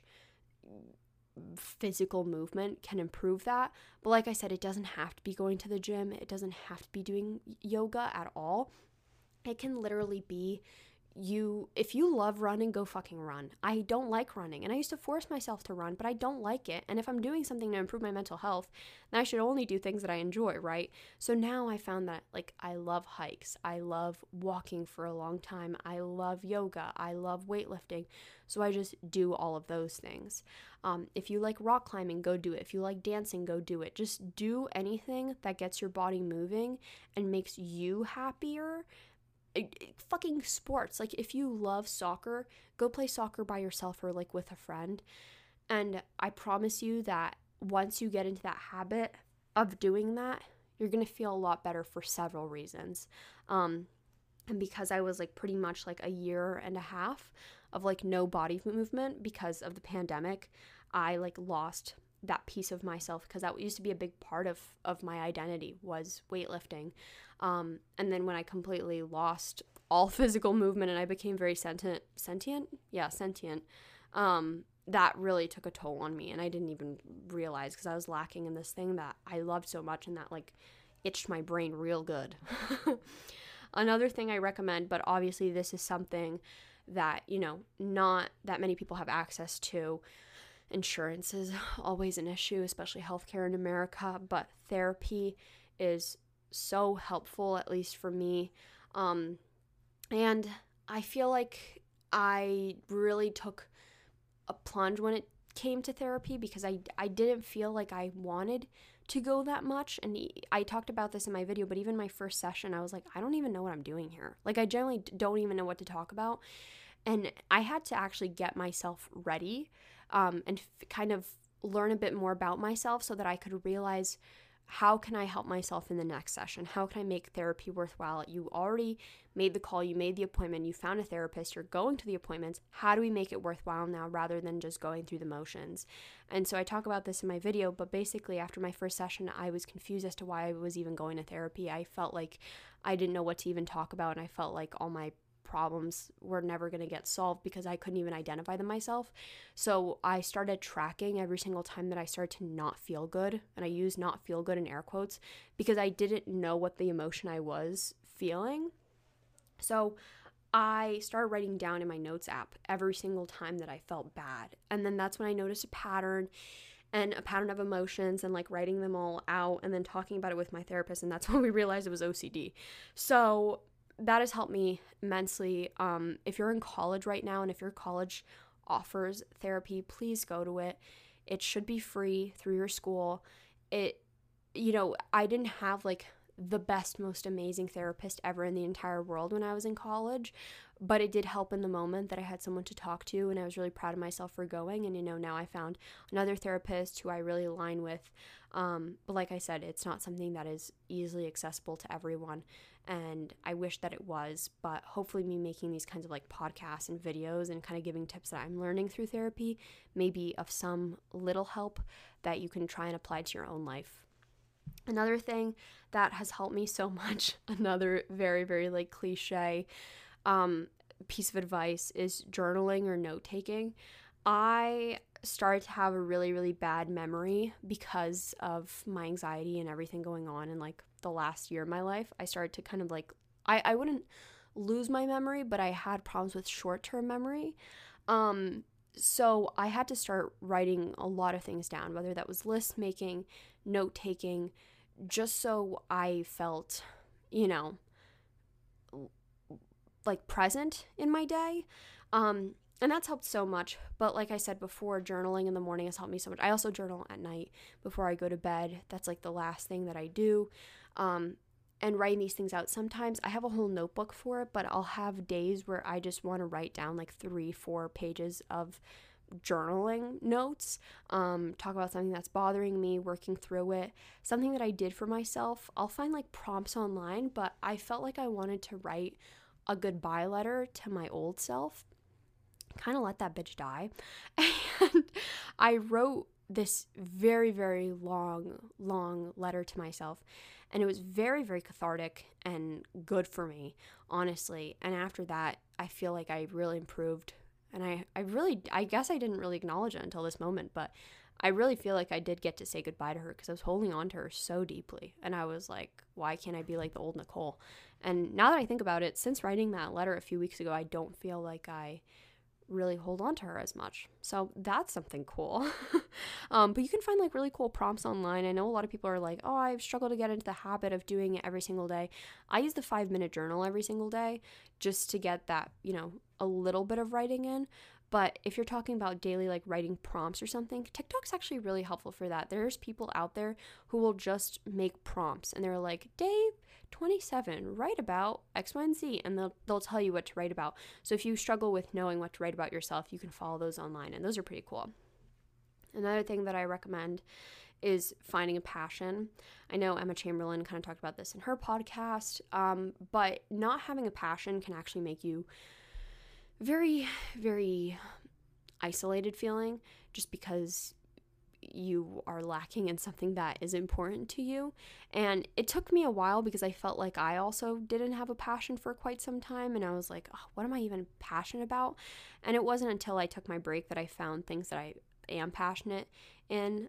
physical movement can improve that. But like I said, it doesn't have to be going to the gym. It doesn't have to be doing yoga at all. It can literally be if you love running, go fucking run. I don't like running, and I used to force myself to run, but I don't like it. And if I'm doing something to improve my mental health, then I should only do things that I enjoy, right? So now I found that like I love hikes, I love walking for a long time, I love yoga, I love weightlifting. So I just do all of those things. If you like rock climbing, go do it. If you like dancing, go do it. Just do anything that gets your body moving and makes you happier. Fucking sports. Like if you love soccer, go play soccer by yourself or like with a friend. And I promise you that once you get into that habit of doing that, you're going to feel a lot better for several reasons. And because I was like pretty much like a year and a half of like no body movement because of the pandemic, I like lost that piece of myself, because that used to be a big part of my identity was weightlifting. And then when I completely lost all physical movement and I became very sentient, that really took a toll on me, and I didn't even realize, because I was lacking in this thing that I loved so much and that like itched my brain real good. Another thing I recommend, but obviously this is something that, you know, not that many people have access to. Insurance is always an issue, especially healthcare in America, but therapy is so helpful, at least for me. And I feel like I really took a plunge when it came to therapy, because I didn't feel like I wanted to go that much. And I talked about this in my video, but even my first session, I was like, I don't even know what I'm doing here. Like I generally don't even know what to talk about. And I had to actually get myself ready and kind of learn a bit more about myself so that I could realize, how can I help myself in the next session? How can I make therapy worthwhile? You already made the call, you made the appointment, you found a therapist, you're going to the appointments. How do we make it worthwhile now rather than just going through the motions? And so I talk about this in my video, but basically after my first session, I was confused as to why I was even going to therapy. I felt like I didn't know what to even talk about, and I felt like all my problems were never going to get solved because I couldn't even identify them myself. So I started tracking every single time that I started to not feel good, and I use not feel good in air quotes because I didn't know what the emotion I was feeling. So I started writing down in my notes app every single time that I felt bad, and then that's when I noticed a pattern of emotions, and like writing them all out and then talking about it with my therapist, and that's when we realized it was OCD. So that has helped me immensely. If you're in college right now, and if your college offers therapy, please go to it. It should be free through your school. I didn't have like the best, most amazing therapist ever in the entire world when I was in college, but it did help in the moment that I had someone to talk to, and I was really proud of myself for going. And, now I found another therapist who I really align with. But like I said, it's not something that is easily accessible to everyone, and I wish that it was, but hopefully me making these kinds of like podcasts and videos and kind of giving tips that I'm learning through therapy may be of some little help that you can try and apply to your own life. Another thing that has helped me so much, another very, very like cliche piece of advice, is journaling or note-taking. I started to have a really, really bad memory because of my anxiety and everything going on in like the last year of my life. I started to kind of like, I wouldn't lose my memory, but I had problems with short-term memory. So I had to start writing a lot of things down, whether that was list making, note-taking, just so I felt, like present in my day. And that's helped so much. But like I said before, journaling in the morning has helped me so much. I also journal at night before I go to bed. That's like the last thing that I do. And writing these things out. Sometimes I have a whole notebook for it, but I'll have days where I just want to write down like 3-4 pages of journaling notes, talk about something that's bothering me, working through it, something that I did for myself. I'll find like prompts online, but I felt like I wanted to write a goodbye letter to my old self, kind of let that bitch die. And I wrote this very, very long letter to myself, and it was very, very cathartic and good for me, honestly. And after that, I feel like I really improved. And I guess I didn't really acknowledge it until this moment, but I really feel like I did get to say goodbye to her because I was holding on to her so deeply. And I was like, why can't I be like the old Nicole? And now that I think about it, since writing that letter a few weeks ago, I don't feel like I really hold on to her as much. So that's something cool. But you can find like really cool prompts online. I know a lot of people are like, oh, I've struggled to get into the habit of doing it every single day. I use the 5-minute journal every single day just to get that, a little bit of writing in. But if you're talking about daily like writing prompts or something, TikTok's actually really helpful for that. There's people out there who will just make prompts, and they're like, Dave 27, write about X, Y, and Z, and they'll tell you what to write about. So if you struggle with knowing what to write about yourself, you can follow those online, and those are pretty cool. Another thing that I recommend is finding a passion. I know Emma Chamberlain kind of talked about this in her podcast, but not having a passion can actually make you very, very isolated feeling, just because you are lacking in something that is important to you. And it took me a while because I felt like I also didn't have a passion for quite some time, and I was like, oh, what am I even passionate about? And it wasn't until I took my break that I found things that I am passionate in.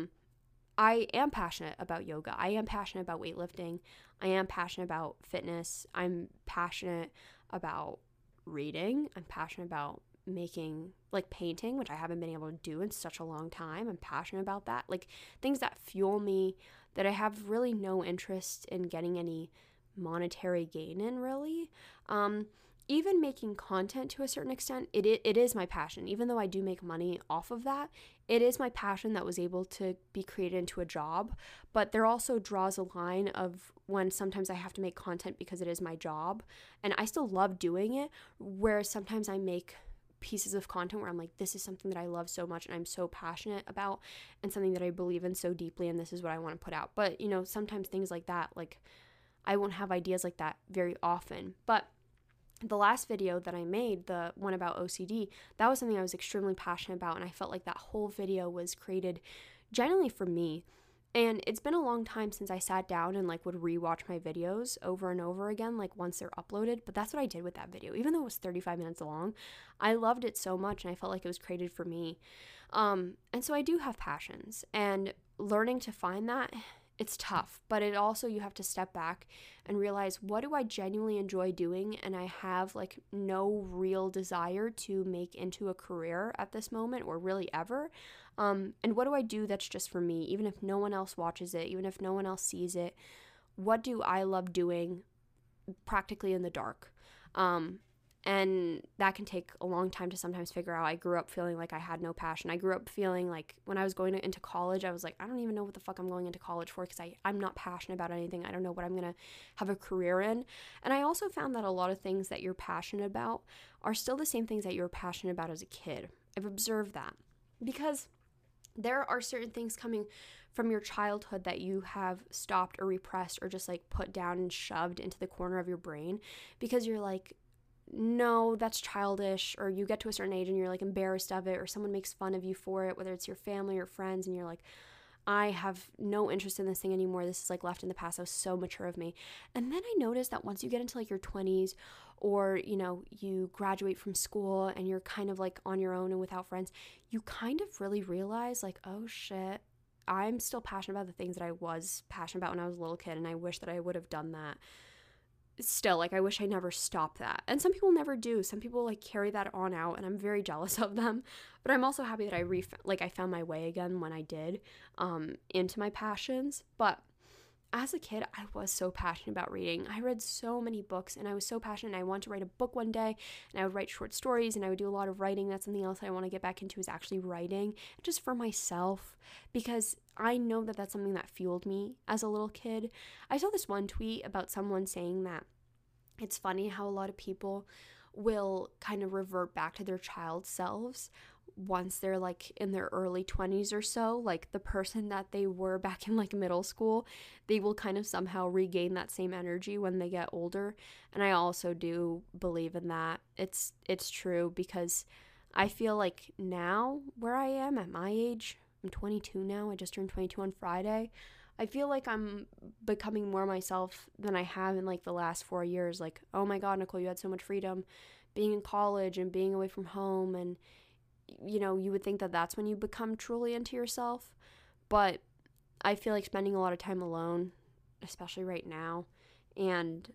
I am passionate about yoga. I am passionate about weightlifting. I am passionate about fitness. I'm passionate about reading. I'm passionate about making, like, painting, which I haven't been able to do in such a long time. I'm passionate about that. Like, things that fuel me, that I have really no interest in getting any monetary gain in, really. Even making content to a certain extent, it is my passion. Even though I do make money off of that, it is my passion that was able to be created into a job. But there also draws a line of when sometimes I have to make content because it is my job, and I still love doing it, where sometimes I make pieces of content where I'm like, this is something that I love so much and I'm so passionate about, and something that I believe in so deeply, and this is what I want to put out. But, sometimes things like that, like, I won't have ideas like that very often. But the last video that I made, the one about OCD, that was something I was extremely passionate about, and I felt like that whole video was created genuinely for me. And it's been a long time since I sat down and like would rewatch my videos over and over again, like once they're uploaded. But that's what I did with that video. Even though it was 35 minutes long, I loved it so much, and I felt like it was created for me. And so I do have passions, and learning to find that, it's tough, but it also, you have to step back and realize, what do I genuinely enjoy doing? And I have like no real desire to make into a career at this moment, or really ever. And what do I do that's just for me? Even if no one else watches it, even if no one else sees it, what do I love doing practically in the dark? And that can take a long time to sometimes figure out. I grew up feeling like I had no passion. I grew up feeling like when I was going into college, I was like, I don't even know what the fuck I'm going into college for, because I'm not passionate about anything. I don't know what I'm going to have a career in. And I also found that a lot of things that you're passionate about are still the same things that you were passionate about as a kid. I've observed that because there are certain things coming from your childhood that you have stopped or repressed or just like put down and shoved into the corner of your brain because you're like, no, that's childish, or you get to a certain age and you're like embarrassed of it, or someone makes fun of you for it, whether it's your family or friends, and you're like, I have no interest in this thing anymore. This is like left in the past. That was so mature of me. And then I noticed that once you get into like your 20s, or, you know, you graduate from school and you're kind of like on your own and without friends, you kind of really realize like, oh shit, I'm still passionate about the things that I was passionate about when I was a little kid, and I wish that I would have done that. Still, like, I wish I never stopped that. And some people never do. Some people like carry that on out, and I'm very jealous of them. But I'm also happy that I found my way again when I did into my passions. But as a kid, I was so passionate about reading. I read so many books, and I was so passionate. I wanted to write a book one day, and I would write short stories, and I would do a lot of writing. That's something else I want to get back into, is actually writing, just for myself, because I know that that's something that fueled me as a little kid. I saw this one tweet about someone saying that it's funny how a lot of people will kind of revert back to their child selves once they're like in their early 20s or so. Like the person that they were back in like middle school, they will kind of somehow regain that same energy when they get older. And I also do believe in that. It's true, because I feel like now where I am at my age, I'm 22 now. I just turned 22 on Friday. I feel like I'm becoming more myself than I have in like the last 4 years. Like, oh my God, Nicole, you had so much freedom being in college and being away from home. And, you know, you would think that that's when you become truly into yourself. But I feel like spending a lot of time alone, especially right now, and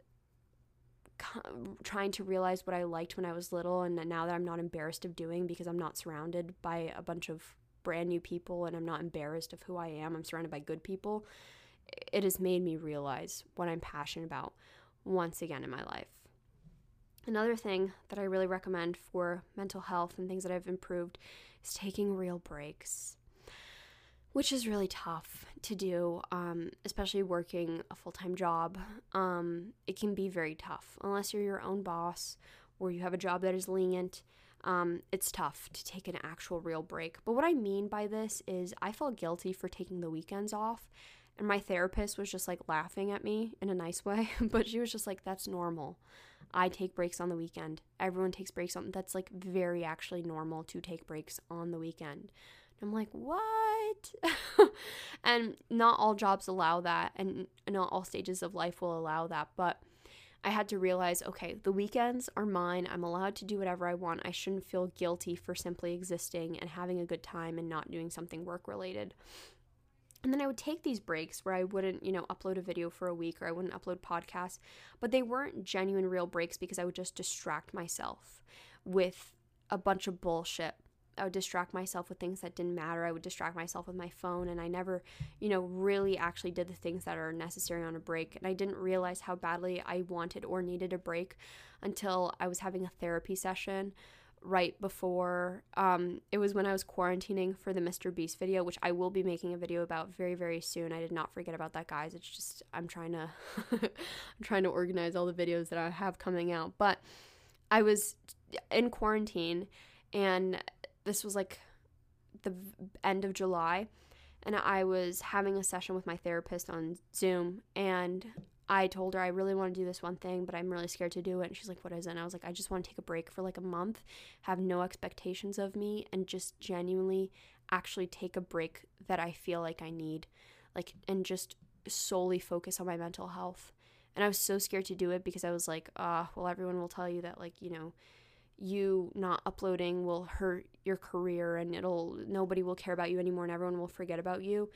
trying to realize what I liked when I was little, and now that I'm not embarrassed of doing, because I'm not surrounded by a bunch of brand new people and I'm not embarrassed of who I am. I'm surrounded by good people. It has made me realize what I'm passionate about once again in my life. Another thing that I really recommend for mental health and things that I've improved is taking real breaks, which is really tough to do, especially working a full-time job. It can be very tough unless you're your own boss or you have a job that is lenient. It's tough to take an actual real break. But what I mean by this is I felt guilty for taking the weekends off, and my therapist was just like laughing at me in a nice way, but she was just like, that's normal. I take breaks on the weekend. Everyone takes breaks on, that's like very actually normal to take breaks on the weekend. And I'm like, what? And not all jobs allow that, and not all stages of life will allow that, but I had to realize, okay, the weekends are mine. I'm allowed to do whatever I want. I shouldn't feel guilty for simply existing and having a good time and not doing something work related. And then I would take these breaks where I wouldn't, upload a video for a week, or I wouldn't upload podcasts, but they weren't genuine real breaks because I would just distract myself with a bunch of bullshit. I would distract myself with things that didn't matter. I would distract myself with my phone, and I never, really actually did the things that are necessary on a break. And I didn't realize how badly I wanted or needed a break until I was having a therapy session right before, it was when I was quarantining for the Mr. Beast video, which I will be making a video about very, very soon. I did not forget about that, guys. It's just, I'm trying to organize all the videos that I have coming out. But I was in quarantine, and this was like the end of July, and I was having a session with my therapist on Zoom, and I told her I really want to do this one thing, but I'm really scared to do it. And she's like, what is it? And I was like, I just want to take a break for like a month, have no expectations of me, and just genuinely actually take a break that I feel like I need, like, and just solely focus on my mental health. And I was so scared to do it because I was like, well, everyone will tell you that, like, you not uploading will hurt your career, and nobody will care about you anymore, and everyone will forget about you.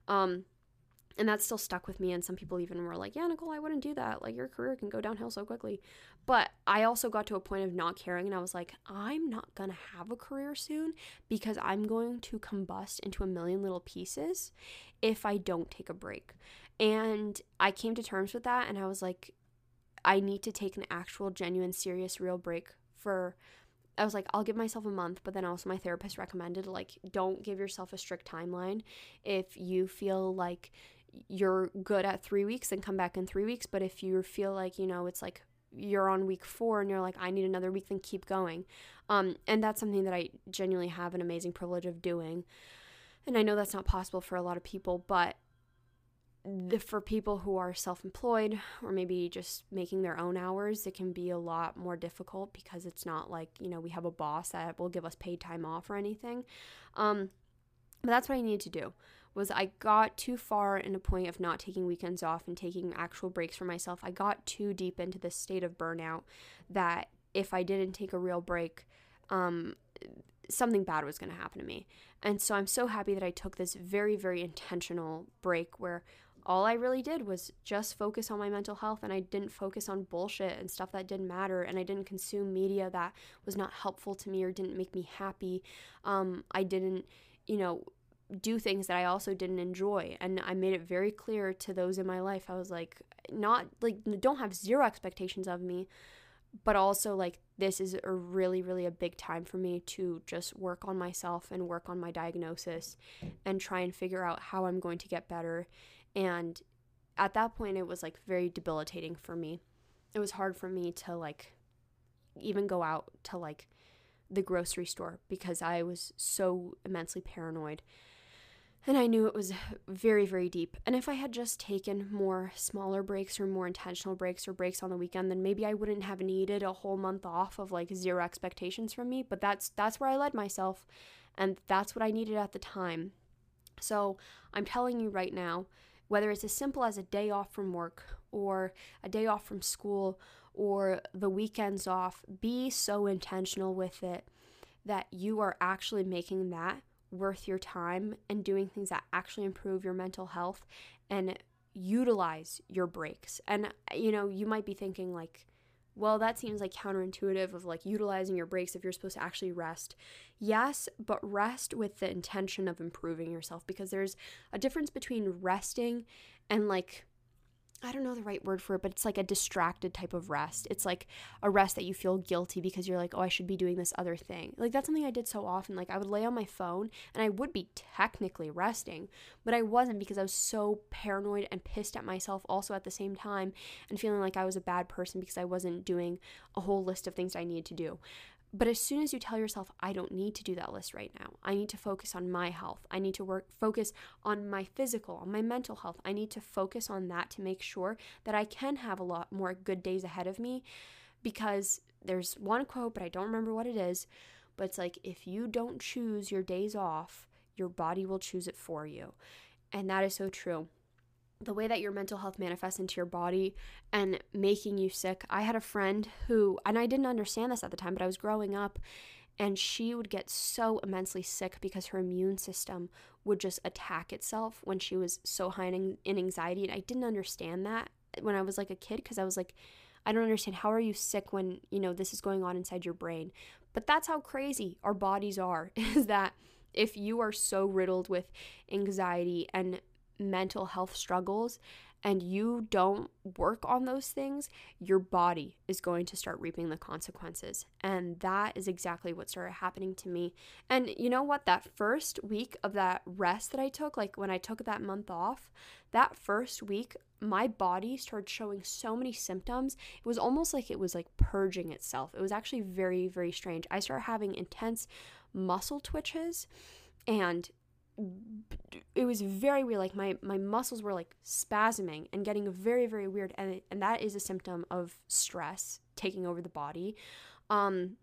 And that still stuck with me, and some people even were like, yeah, Nicole, I wouldn't do that. Like, your career can go downhill so quickly. But I also got to a point of not caring, and I was like, I'm not going to have a career soon because I'm going to combust into a million little pieces if I don't take a break. And I came to terms with that, and I was like, I need to take an actual, genuine, serious, real break was like, I'll give myself a month, but then also my therapist recommended, like, don't give yourself a strict timeline. If you feel like you're good at 3 weeks, then come back in 3 weeks. But if you feel like, it's like you're on week 4 and you're like, I need another week, then keep going. And that's something that I genuinely have an amazing privilege of doing. And I know that's not possible for a lot of people, but for people who are self-employed or maybe just making their own hours, it can be a lot more difficult because it's not like, we have a boss that will give us paid time off or anything. But that's what I needed to do. Was I got too far in a point of not taking weekends off and taking actual breaks for myself. I got too deep into this state of burnout that if I didn't take a real break, something bad was going to happen to me. And so I'm so happy that I took this very, very intentional break where all I really did was just focus on my mental health, and I didn't focus on bullshit and stuff that didn't matter, and I didn't consume media that was not helpful to me or didn't make me happy. I didn't, do things that I also didn't enjoy, and I made it very clear to those in my life. I was like, don't have zero expectations of me, but also like, this is a really, really a big time for me to just work on myself and work on my diagnosis and try and figure out how I'm going to get better. And at that point, it was like very debilitating for me. It was hard for me to like even go out to like the grocery store because I was so immensely paranoid. And I knew it was very, very deep. And if I had just taken more smaller breaks or more intentional breaks or breaks on the weekend, then maybe I wouldn't have needed a whole month off of like zero expectations from me. But that's where I led myself, and that's what I needed at the time. So I'm telling you right now, whether it's as simple as a day off from work or a day off from school or the weekends off, be so intentional with it that you are actually making that worth your time and doing things that actually improve your mental health, and utilize your breaks. And, you might be thinking like, well, that seems like counterintuitive of like utilizing your breaks if you're supposed to actually rest. Yes, but rest with the intention of improving yourself, because there's a difference between resting and like, I don't know the right word for it, but it's like a distracted type of rest. It's like a rest that you feel guilty because you're like, oh, I should be doing this other thing. Like, that's something I did so often. Like, I would lay on my phone and I would be technically resting, but I wasn't, because I was so paranoid and pissed at myself also at the same time, and feeling like I was a bad person because I wasn't doing a whole list of things I needed to do. But as soon as you tell yourself, I don't need to do that list right now. I need to focus on my health. I need to focus on my physical, on my mental health. I need to focus on that to make sure that I can have a lot more good days ahead of me. Because there's one quote, but I don't remember what it is, but it's like, if you don't choose your days off, your body will choose it for you. And that is so true. The way that your mental health manifests into your body and making you sick. I had a friend who, and I didn't understand this at the time, but I was growing up, and she would get so immensely sick because her immune system would just attack itself when she was so high in anxiety. And I didn't understand that when I was like a kid, because I was like, I don't understand. How are you sick when, this is going on inside your brain? But that's how crazy our bodies are, is that if you are so riddled with anxiety and mental health struggles and you don't work on those things, your body is going to start reaping the consequences. And that is exactly what started happening to me. And you know what? That first week of that rest that I took, like when I took that month off, that first week, my body started showing so many symptoms. It was almost like it was like purging itself. It was actually very, very strange. I started having intense muscle twitches, and it was very weird. Like my muscles were like spasming and getting very, very weird. And that is a symptom of stress taking over the body, and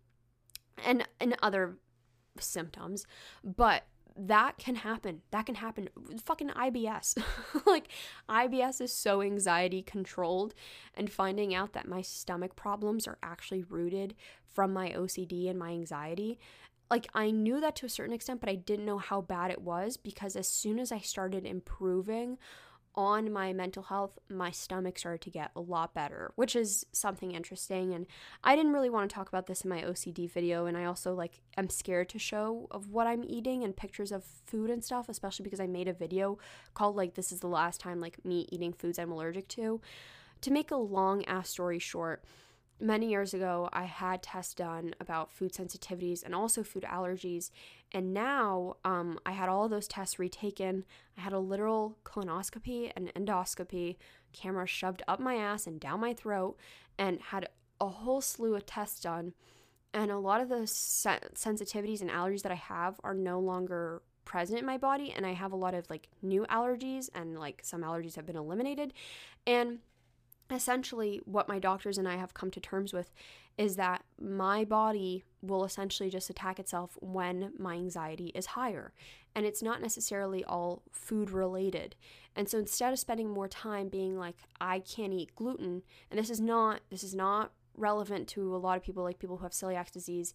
other symptoms. But that can happen. Fucking IBS. Like, IBS is so anxiety controlled, and finding out that my stomach problems are actually rooted from my OCD and my anxiety. Like, I knew that to a certain extent, but I didn't know how bad it was, because as soon as I started improving on my mental health, my stomach started to get a lot better, which is something interesting. And I didn't really want to talk about this in my OCD video, and I also am scared to show of what I'm eating and pictures of food and stuff, especially because I made a video called this is the last time me eating foods I'm allergic to. To make a long ass story short, many years ago, I had tests done about food sensitivities and also food allergies. And now I had all of those tests retaken. I had a literal colonoscopy and endoscopy, camera shoved up my ass and down my throat, and had a whole slew of tests done. And a lot of the sensitivities and allergies that I have are no longer present in my body. And I have a lot of like new allergies, and like some allergies have been eliminated. And essentially what my doctors and I have come to terms with is that my body will essentially just attack itself when my anxiety is higher. And it's not necessarily all food related. And so instead of spending more time being like, I can't eat gluten, and this is not relevant to a lot of people, like people who have celiac disease.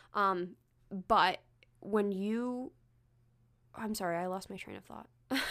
But when I'm sorry, I lost my train of thought.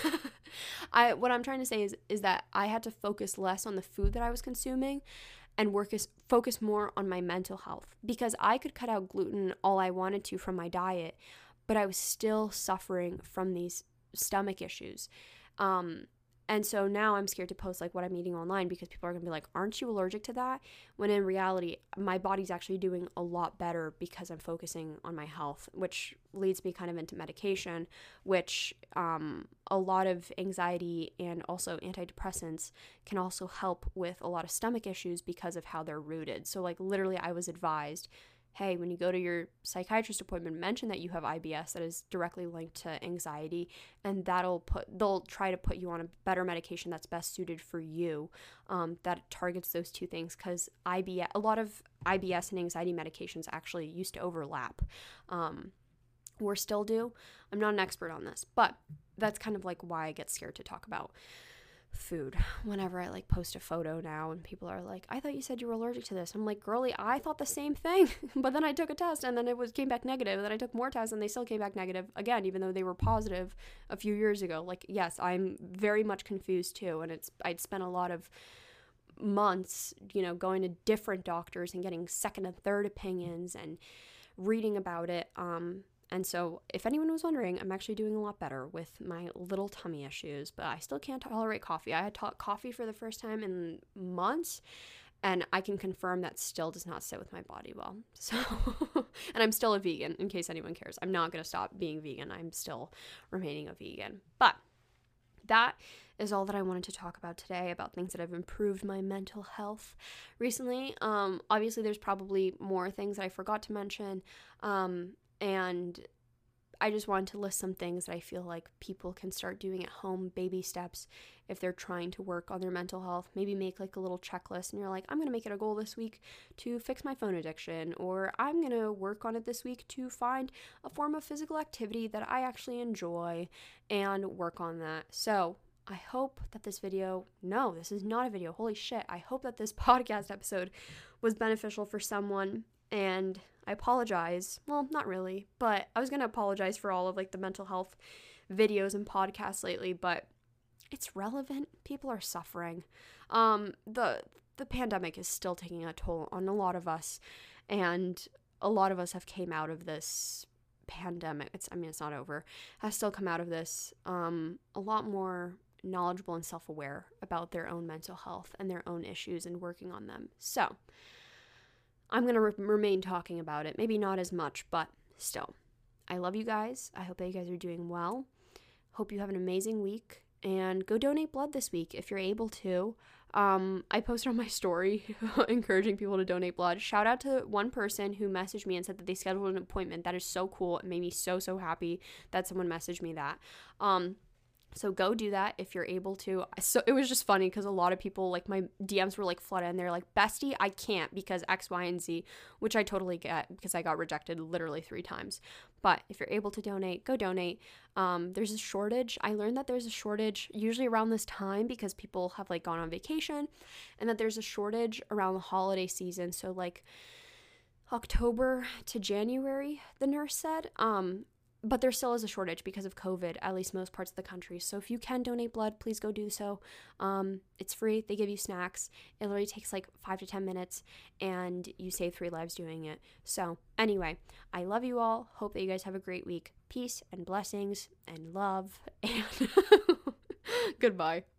What I'm trying to say is that I had to focus less on the food that I was consuming and focus more on my mental health, because I could cut out gluten all I wanted to from my diet, but I was still suffering from these stomach issues. And so now I'm scared to post like what I'm eating online, because people are going to be like, aren't you allergic to that? When in reality, my body's actually doing a lot better because I'm focusing on my health, which leads me kind of into medication, which a lot of anxiety and also antidepressants can also help with a lot of stomach issues because of how they're rooted. So like literally I was advised, hey, when you go to your psychiatrist appointment, mention that you have IBS that is directly linked to anxiety, and they'll try to put you on a better medication that's best suited for you, that targets those two things, because a lot of IBS and anxiety medications actually used to overlap, or still do. I'm not an expert on this, but that's kind of like why I get scared to talk about food whenever I like post a photo now, and people are like, I thought you said you were allergic to this. I'm like, girly, I thought the same thing, but then I took a test and then it came back negative, and then I took more tests and they still came back negative again, even though they were positive a few years ago. Like, yes, I'm very much confused too, and I'd spent a lot of months, going to different doctors and getting second and third opinions and reading about it. And so if anyone was wondering, I'm actually doing a lot better with my little tummy issues, but I still can't tolerate coffee. I had coffee for the first time in months, and I can confirm that still does not sit with my body well. So, and I'm still a vegan, in case anyone cares. I'm not going to stop being vegan. I'm still remaining a vegan. But that is all that I wanted to talk about today, about things that have improved my mental health recently. Obviously, there's probably more things that I forgot to mention, and I just wanted to list some things that I feel like people can start doing at home, baby steps, if they're trying to work on their mental health. Maybe make like a little checklist, and you're like, I'm going to make it a goal this week to fix my phone addiction, or I'm going to work on it this week to find a form of physical activity that I actually enjoy and work on that. So I hope that this is not a video. Holy shit. I hope that this podcast episode was beneficial for someone, and I apologize. Well, not really, but I was going to apologize for all of like the mental health videos and podcasts lately, but it's relevant. People are suffering. The pandemic is still taking a toll on a lot of us, and a lot of us have came out of this pandemic. It's not over. Has still come out of this a lot more knowledgeable and self-aware about their own mental health and their own issues and working on them. So I'm going to remain talking about it. Maybe not as much, but still. I love you guys. I hope that you guys are doing well. Hope you have an amazing week. And go donate blood this week if you're able to. I posted on my story encouraging people to donate blood. Shout out to one person who messaged me and said that they scheduled an appointment. That is so cool. It made me so, so happy that someone messaged me that. So go do that if you're able to. So it was just funny because a lot of people, like my DMs were like flooded, and they're like, bestie, I can't because X, Y, and Z, which I totally get because I got rejected literally 3 times. But if you're able to donate, go donate. There's a shortage. I learned that there's a shortage usually around this time because people have like gone on vacation, and that there's a shortage around the holiday season. So like October to January, the nurse said. But there still is a shortage because of COVID, at least most parts of the country. So if you can donate blood, please go do so. It's free. They give you snacks. It literally takes like 5 to 10 minutes, and you save 3 lives doing it. So anyway, I love you all. Hope that you guys have a great week. Peace and blessings and love, and goodbye.